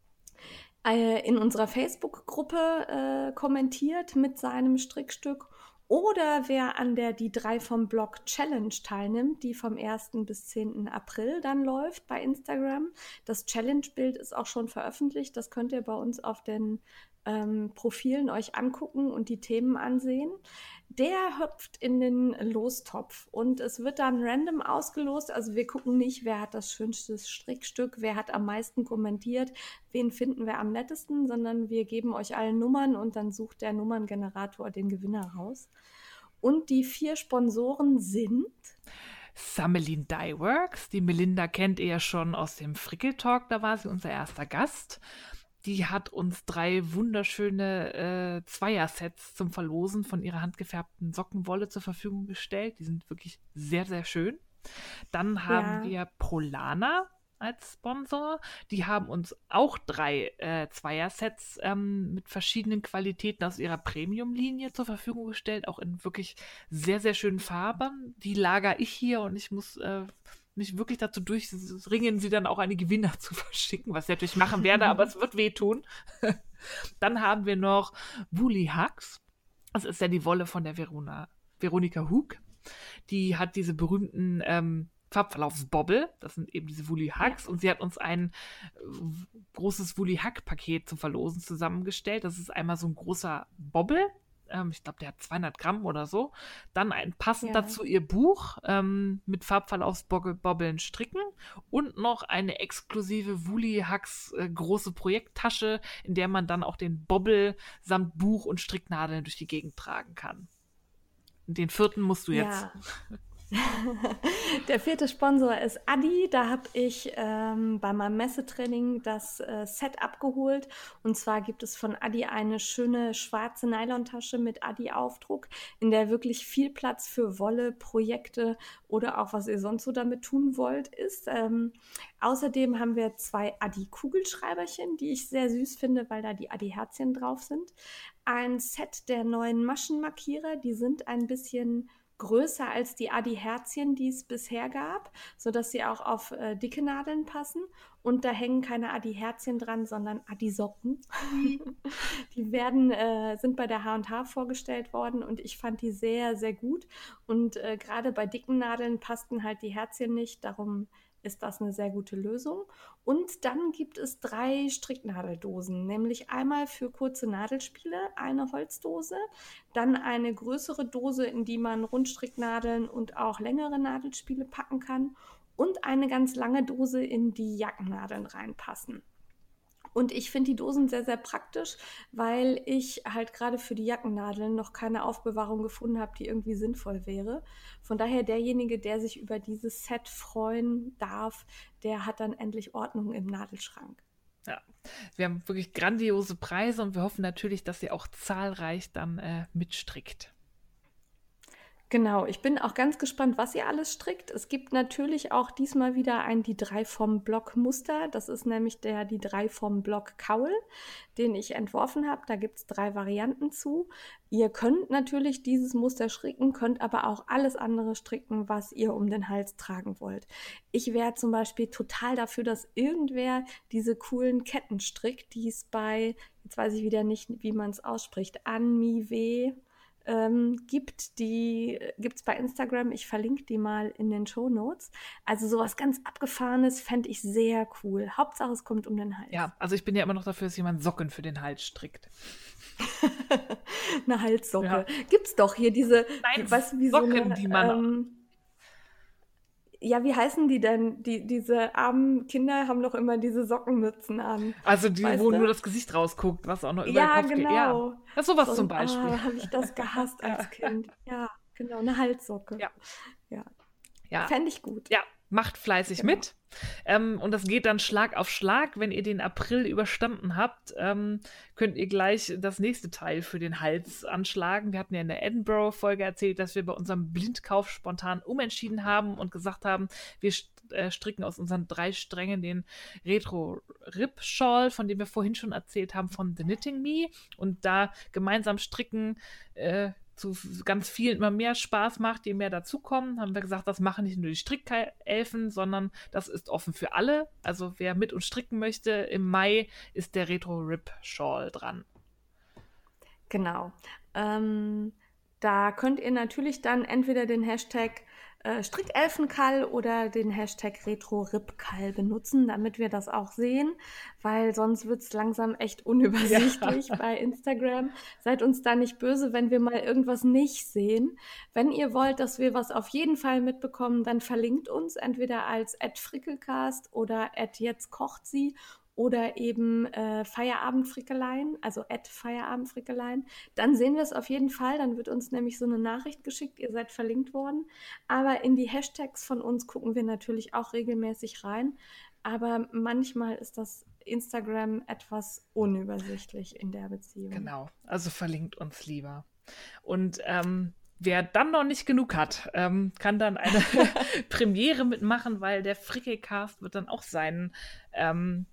äh, in unserer Facebook-Gruppe äh, kommentiert mit seinem Strickstück oder wer an der Die drei vom Blog Challenge teilnimmt, die vom ersten bis zehnten April dann läuft bei Instagram. Das Challenge-Bild ist auch schon veröffentlicht. Das könnt ihr bei uns auf den ähm, Profilen euch angucken und die Themen ansehen. Der hüpft in den Lostopf und es wird dann random ausgelost. Also wir gucken nicht, wer hat das schönste Strickstück, wer hat am meisten kommentiert, wen finden wir am nettesten, sondern wir geben euch alle Nummern und dann sucht der Nummerngenerator den Gewinner raus. Und die vier Sponsoren sind Samelin Dyeworks. Die Melinda kennt ihr ja schon aus dem Frickeltalk, da war sie unser erster Gast. Die hat uns drei wunderschöne äh, Zweier-Sets zum Verlosen von ihrer handgefärbten Sockenwolle zur Verfügung gestellt. Die sind wirklich sehr, sehr schön. Dann haben Ja. wir Polana als Sponsor. Die haben uns auch drei äh, Zweier-Sets ähm, mit verschiedenen Qualitäten aus ihrer Premium-Linie zur Verfügung gestellt, auch in wirklich sehr, sehr schönen Farben. Die lager ich hier und ich muss äh, mich wirklich dazu durchringen, sie dann auch an die Gewinner zu verschicken, was ich natürlich machen werde, aber es wird wehtun. Dann haben wir noch Woolly Hugs. Das ist ja die Wolle von der Verona, Veronika Hug. Die hat diese berühmten ähm, Farbverlaufsbobbel. Das sind eben diese Woolly Hugs. Und sie hat uns ein äh, großes Woolly Hug-Paket zum Verlosen zusammengestellt. Das ist einmal so ein großer Bobbel. Ähm, ich glaube, der hat zweihundert Gramm oder so. Dann ein passend Ja. dazu ihr Buch ähm, mit Farbverlaufsbobbeln stricken und noch eine exklusive Woolly Hugs äh, große Projekttasche, in der man dann auch den Bobbel samt Buch und Stricknadeln durch die Gegend tragen kann. Und den vierten musst du jetzt. Ja. Der vierte Sponsor ist Adi. Da habe ich ähm, bei meinem Messetraining das äh, Set abgeholt. Und zwar gibt es von Adi eine schöne schwarze Nylontasche mit Adi-Aufdruck, in der wirklich viel Platz für Wolle, Projekte oder auch was ihr sonst so damit tun wollt ist. Ähm, außerdem haben wir zwei Adi-Kugelschreiberchen, die ich sehr süß finde, weil da die Adi-Herzchen drauf sind. Ein Set der neuen Maschenmarkierer, die sind ein bisschen größer als die Adi-Herzchen, die es bisher gab, sodass sie auch auf äh, dicke Nadeln passen. Und da hängen keine Adi-Herzchen dran, sondern Adi-Socken. Die werden, äh, sind bei der H und H vorgestellt worden und ich fand die sehr, sehr gut. Und äh, gerade bei dicken Nadeln passten halt die Herzchen nicht, darum ist das eine sehr gute Lösung. Und dann gibt es drei Stricknadeldosen, nämlich einmal für kurze Nadelspiele, eine Holzdose, dann eine größere Dose, in die man Rundstricknadeln und auch längere Nadelspiele packen kann und eine ganz lange Dose, in die Jackennadeln reinpassen. Und ich finde die Dosen sehr, sehr praktisch, weil ich halt gerade für die Jackennadeln noch keine Aufbewahrung gefunden habe, die irgendwie sinnvoll wäre. Von daher derjenige, der sich über dieses Set freuen darf, der hat dann endlich Ordnung im Nadelschrank. Ja, wir haben wirklich grandiose Preise und wir hoffen natürlich, dass ihr auch zahlreich dann äh, mitstrickt. Genau, ich bin auch ganz gespannt, was ihr alles strickt. Es gibt natürlich auch diesmal wieder ein die drei vom Block Muster. Das ist nämlich der die drei vom Block Kaul, den ich entworfen habe. Da gibt es drei Varianten zu. Ihr könnt natürlich dieses Muster stricken, könnt aber auch alles andere stricken, was ihr um den Hals tragen wollt. Ich wäre zum Beispiel total dafür, dass irgendwer diese coolen Ketten strickt, die es bei, jetzt weiß ich wieder nicht, wie man es ausspricht, Anmiwe ähm, gibt. Die gibt es bei Instagram. Ich verlinke die mal in den Shownotes. Also sowas ganz Abgefahrenes fände ich sehr cool. Hauptsache, es kommt um den Hals. Ja, also ich bin ja immer noch dafür, dass jemand Socken für den Hals strickt. Eine Halssocke. Ja. Gibt's doch hier diese, Nein, weißt du, wie Socken, so eine, die man ähm, ja, wie heißen die denn? Die, diese armen Kinder haben doch immer diese Sockenmützen an. Also die, Weißt wo du? nur das Gesicht rausguckt, was auch noch über Ja, den Kopf geht. genau. Ja, das ist sowas So zum ein, Beispiel. ah, habe ich das gehasst als Kind. Ja, genau, eine Halssocke. Ja. Ja, Ja, fände ich gut. ja, macht fleißig Genau. mit. Ähm, und das geht dann Schlag auf Schlag. Wenn ihr den April überstanden habt, ähm, könnt ihr gleich das nächste Teil für den Hals anschlagen. Wir hatten ja in der Edinburgh-Folge erzählt, dass wir bei unserem Blindkauf spontan umentschieden haben und gesagt haben, wir st- äh, stricken aus unseren drei Strängen den Retro-Rip-Shawl, von dem wir vorhin schon erzählt haben, von The Knitting Me. Und da gemeinsam stricken äh, zu ganz vielen immer mehr Spaß macht, je mehr dazukommen, haben wir gesagt, das machen nicht nur die Strickelfen, sondern das ist offen für alle. Also wer mit uns stricken möchte, im Mai ist der Retro-Rip-Shawl dran. Genau. Ähm, da könnt ihr natürlich dann entweder den Hashtag äh, Strickelfenkall oder den Hashtag Retro-Rip-Kall benutzen, damit wir das auch sehen, weil sonst wird es langsam echt unübersichtlich Ja. bei Instagram. Seid uns da nicht böse, wenn wir mal irgendwas nicht sehen. Wenn ihr wollt, dass wir was auf jeden Fall mitbekommen, dann verlinkt uns entweder als at frickelcast oder at jetzt kocht sie oder eben äh, Feierabendfrickeleien, also at Feierabendfrickeleien. Dann sehen wir es auf jeden Fall, dann wird uns nämlich so eine Nachricht geschickt, ihr seid verlinkt worden. Aber in die Hashtags von uns gucken wir natürlich auch regelmäßig rein. Aber manchmal ist das Instagram etwas unübersichtlich in der Beziehung. Genau, also verlinkt uns lieber. Und ähm, wer dann noch nicht genug hat, ähm, kann dann eine Premiere mitmachen, weil der Frickelcast wird dann auch seinen ähm,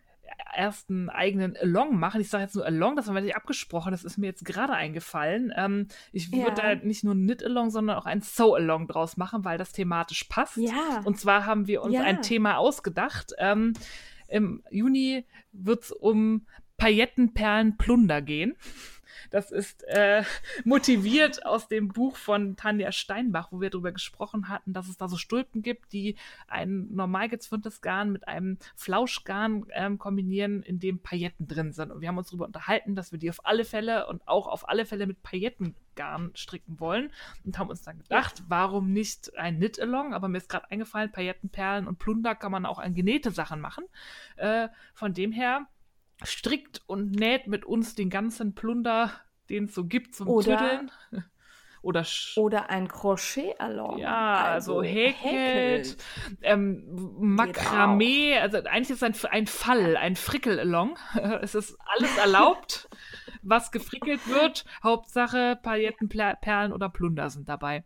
ersten eigenen Along machen. Ich sage jetzt nur Along, das haben wir nicht abgesprochen, das ist mir jetzt gerade eingefallen. Ähm, ich Ja. würde da nicht nur ein Knit-Along, sondern auch ein Sew-Along draus machen, weil das thematisch passt. Ja. Und zwar haben wir uns Ja. ein Thema ausgedacht. Ähm, Im Juni wird es um Paillettenperlen-Plunder gehen. Das ist äh, motiviert aus dem Buch von Tanja Steinbach, wo wir darüber gesprochen hatten, dass es da so Stulpen gibt, die ein normal gezwirntes Garn mit einem Flauschgarn ähm, kombinieren, in dem Pailletten drin sind. Und wir haben uns darüber unterhalten, dass wir die auf alle Fälle und auch auf alle Fälle mit Paillettengarn stricken wollen und haben uns dann gedacht, warum nicht ein Knit-Along? Aber mir ist gerade eingefallen, Paillettenperlen und Plunder kann man auch an genähte Sachen machen. Äh, von dem her strickt und näht mit uns den ganzen Plunder, den es so gibt zum Oder- Tüddeln. Oder sch- Oder ein Crochet-Along. ja, also, häkelt, ähm, Makramee, also eigentlich ist es ein, ein Fall, ein Frickel-Along. Es ist alles erlaubt, was gefrickelt wird. Hauptsache Paillettenperlen oder Plunder sind dabei.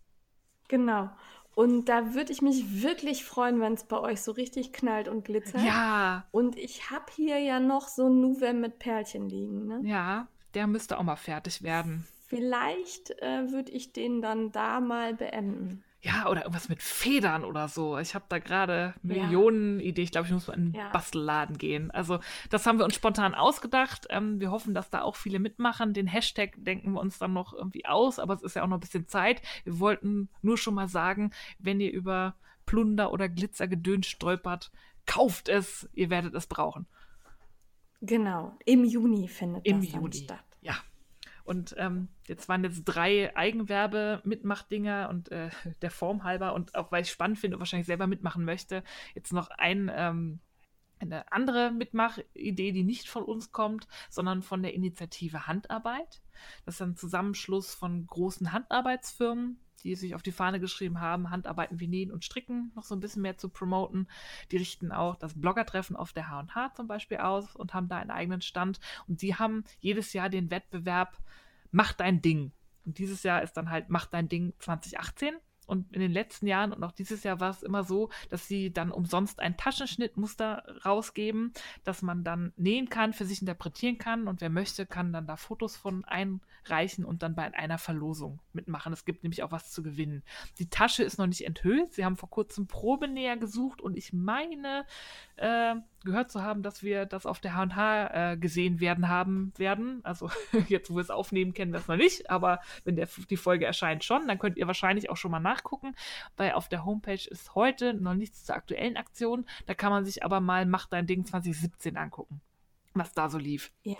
Genau. Und da würde ich mich wirklich freuen, wenn es bei euch so richtig knallt und glitzert. Ja, Und ich habe hier ja noch so ein Nuvem mit Perlchen liegen. Ne? ja, der müsste auch mal fertig werden. Vielleicht äh, würde ich den dann da mal beenden. Ja, oder irgendwas mit Federn oder so. Ich habe da gerade Ja. Millionen Ideen. Ich glaube, ich muss mal in einen Ja. Bastelladen gehen. Also das haben wir uns spontan ausgedacht. Ähm, wir hoffen, dass da auch viele mitmachen. Den Hashtag denken wir uns dann noch irgendwie aus, aber es ist ja auch noch ein bisschen Zeit. Wir wollten nur schon mal sagen, wenn ihr über Plunder oder Glitzergedöns stolpert, kauft es. Ihr werdet es brauchen. Genau. Im Juni findet Im das dann Juni. statt. Ja. Und ähm, jetzt waren jetzt drei Eigenwerbe-Mitmachdinger und äh, der Form halber und auch weil ich spannend finde und wahrscheinlich selber mitmachen möchte, jetzt noch ein, ähm, eine andere Mitmachidee, die nicht von uns kommt, sondern von der Initiative Handarbeit. Das ist ein Zusammenschluss von großen Handarbeitsfirmen, die sich auf die Fahne geschrieben haben, Handarbeiten wie Nähen und Stricken noch so ein bisschen mehr zu promoten. Die richten auch das Bloggertreffen auf der H und H zum Beispiel aus und haben da einen eigenen Stand. Und die haben jedes Jahr den Wettbewerb Mach dein Ding. Und dieses Jahr ist dann halt Mach dein Ding zwanzig achtzehn. Und in den letzten Jahren und auch dieses Jahr war es immer so, dass sie dann umsonst ein Taschenschnittmuster rausgeben, das man dann nähen kann, für sich interpretieren kann. Und wer möchte, kann dann da Fotos von einreichen und dann bei einer Verlosung mitmachen. Es gibt nämlich auch was zu gewinnen. Die Tasche ist noch nicht enthüllt. Sie haben vor kurzem Probenäher gesucht und ich meine, äh, gehört zu haben, dass wir das auf der H und H äh, gesehen werden haben werden. Also jetzt, wo wir es aufnehmen, kennen wir es noch nicht, aber wenn der, die Folge erscheint schon, dann könnt ihr wahrscheinlich auch schon mal nachgucken, weil auf der Homepage ist heute noch nichts zur aktuellen Aktion. Da kann man sich aber mal Mach dein Ding zwanzig siebzehn angucken, was da so lief. Ja.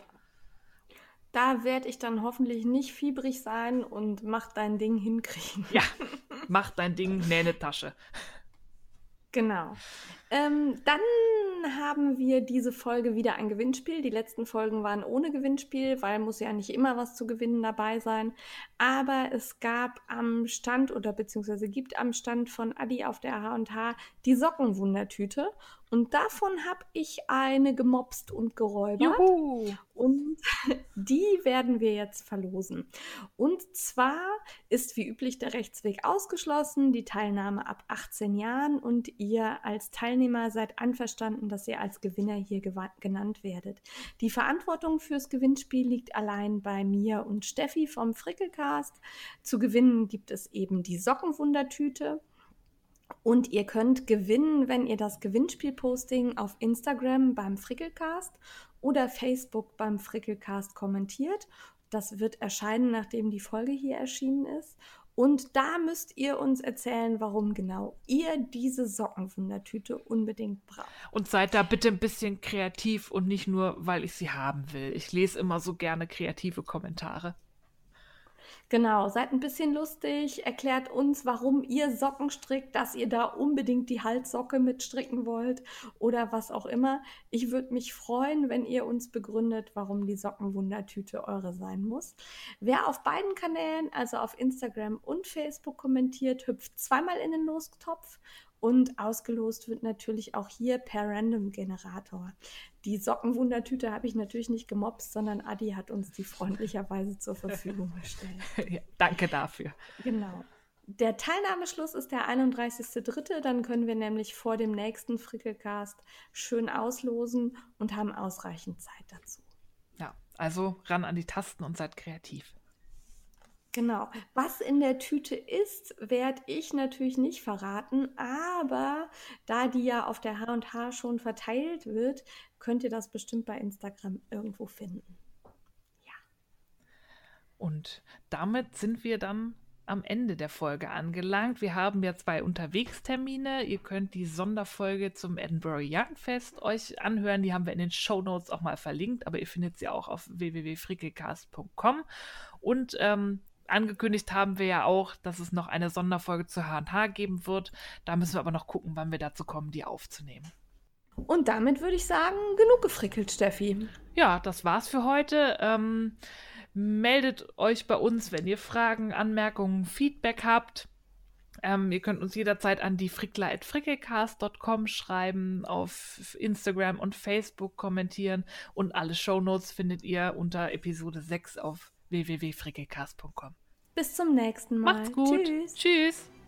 Da werde ich dann hoffentlich nicht fiebrig sein und Mach dein Ding hinkriegen. Ja, Mach dein Ding, näh eine Tasche. Genau. Ähm, dann haben wir diese Folge wieder ein Gewinnspiel. Die letzten Folgen waren ohne Gewinnspiel, weil muss ja nicht immer was zu gewinnen dabei sein. Aber es gab am Stand oder beziehungsweise gibt am Stand von Adi auf der H und H die Sockenwundertüte. Und davon habe ich eine gemopst und geräubert. Juhu! Und die werden wir jetzt verlosen. Und zwar ist wie üblich der Rechtsweg ausgeschlossen, die Teilnahme ab achtzehn Jahren und ihr als Teilnehmer seid einverstanden, dass ihr als Gewinner hier gewa- genannt werdet. Die Verantwortung fürs Gewinnspiel liegt allein bei mir und Steffi vom Frickelcast. Zu gewinnen gibt es eben die Sockenwundertüte. Und ihr könnt gewinnen, wenn ihr das Gewinnspiel-Posting auf Instagram beim Frickelcast oder Facebook beim Frickelcast kommentiert. Das wird erscheinen, nachdem die Folge hier erschienen ist. Und da müsst ihr uns erzählen, warum genau ihr diese Sockenwundertüte unbedingt braucht. Und seid da bitte ein bisschen kreativ und nicht nur, weil ich sie haben will. Ich lese immer so gerne kreative Kommentare. Genau, seid ein bisschen lustig, erklärt uns, warum ihr Socken strickt, dass ihr da unbedingt die Halssocke mitstricken wollt oder was auch immer. Ich würde mich freuen, wenn ihr uns begründet, warum die Sockenwundertüte eure sein muss. Wer auf beiden Kanälen, also auf Instagram und Facebook kommentiert, hüpft zweimal in den Lostopf. Und ausgelost wird natürlich auch hier per Random-Generator. Die Sockenwundertüte habe ich natürlich nicht gemopst, sondern Adi hat uns die freundlicherweise zur Verfügung gestellt. Ja, danke dafür. Genau. Der Teilnahmeschluss ist der einunddreißigster dritte Dann können wir nämlich vor dem nächsten Frickelcast schön auslosen und haben ausreichend Zeit dazu. Ja, also ran an die Tasten und seid kreativ. Genau. Was in der Tüte ist, werde ich natürlich nicht verraten, aber da die ja auf der H und H schon verteilt wird, könnt ihr das bestimmt bei Instagram irgendwo finden. Ja. Und damit sind wir dann am Ende der Folge angelangt. Wir haben ja zwei Unterwegstermine. Ihr könnt die Sonderfolge zum Edinburgh Yarn Fest euch anhören. Die haben wir in den Shownotes auch mal verlinkt, aber ihr findet sie auch auf w w w punkt frickelcast punkt com. Und ähm, angekündigt haben wir ja auch, dass es noch eine Sonderfolge zu H und H geben wird. Da müssen wir aber noch gucken, wann wir dazu kommen, die aufzunehmen. Und damit würde ich sagen, genug gefrickelt, Steffi. Ja, das war's für heute. Ähm, meldet euch bei uns, wenn ihr Fragen, Anmerkungen, Feedback habt. Ähm, ihr könnt uns jederzeit an die frickler at frickelcast punkt com schreiben, auf Instagram und Facebook kommentieren und alle Shownotes findet ihr unter Episode sechs auf w w w punkt frickelcast punkt com. Bis zum nächsten Mal. Macht's gut. Tschüss. Tschüss.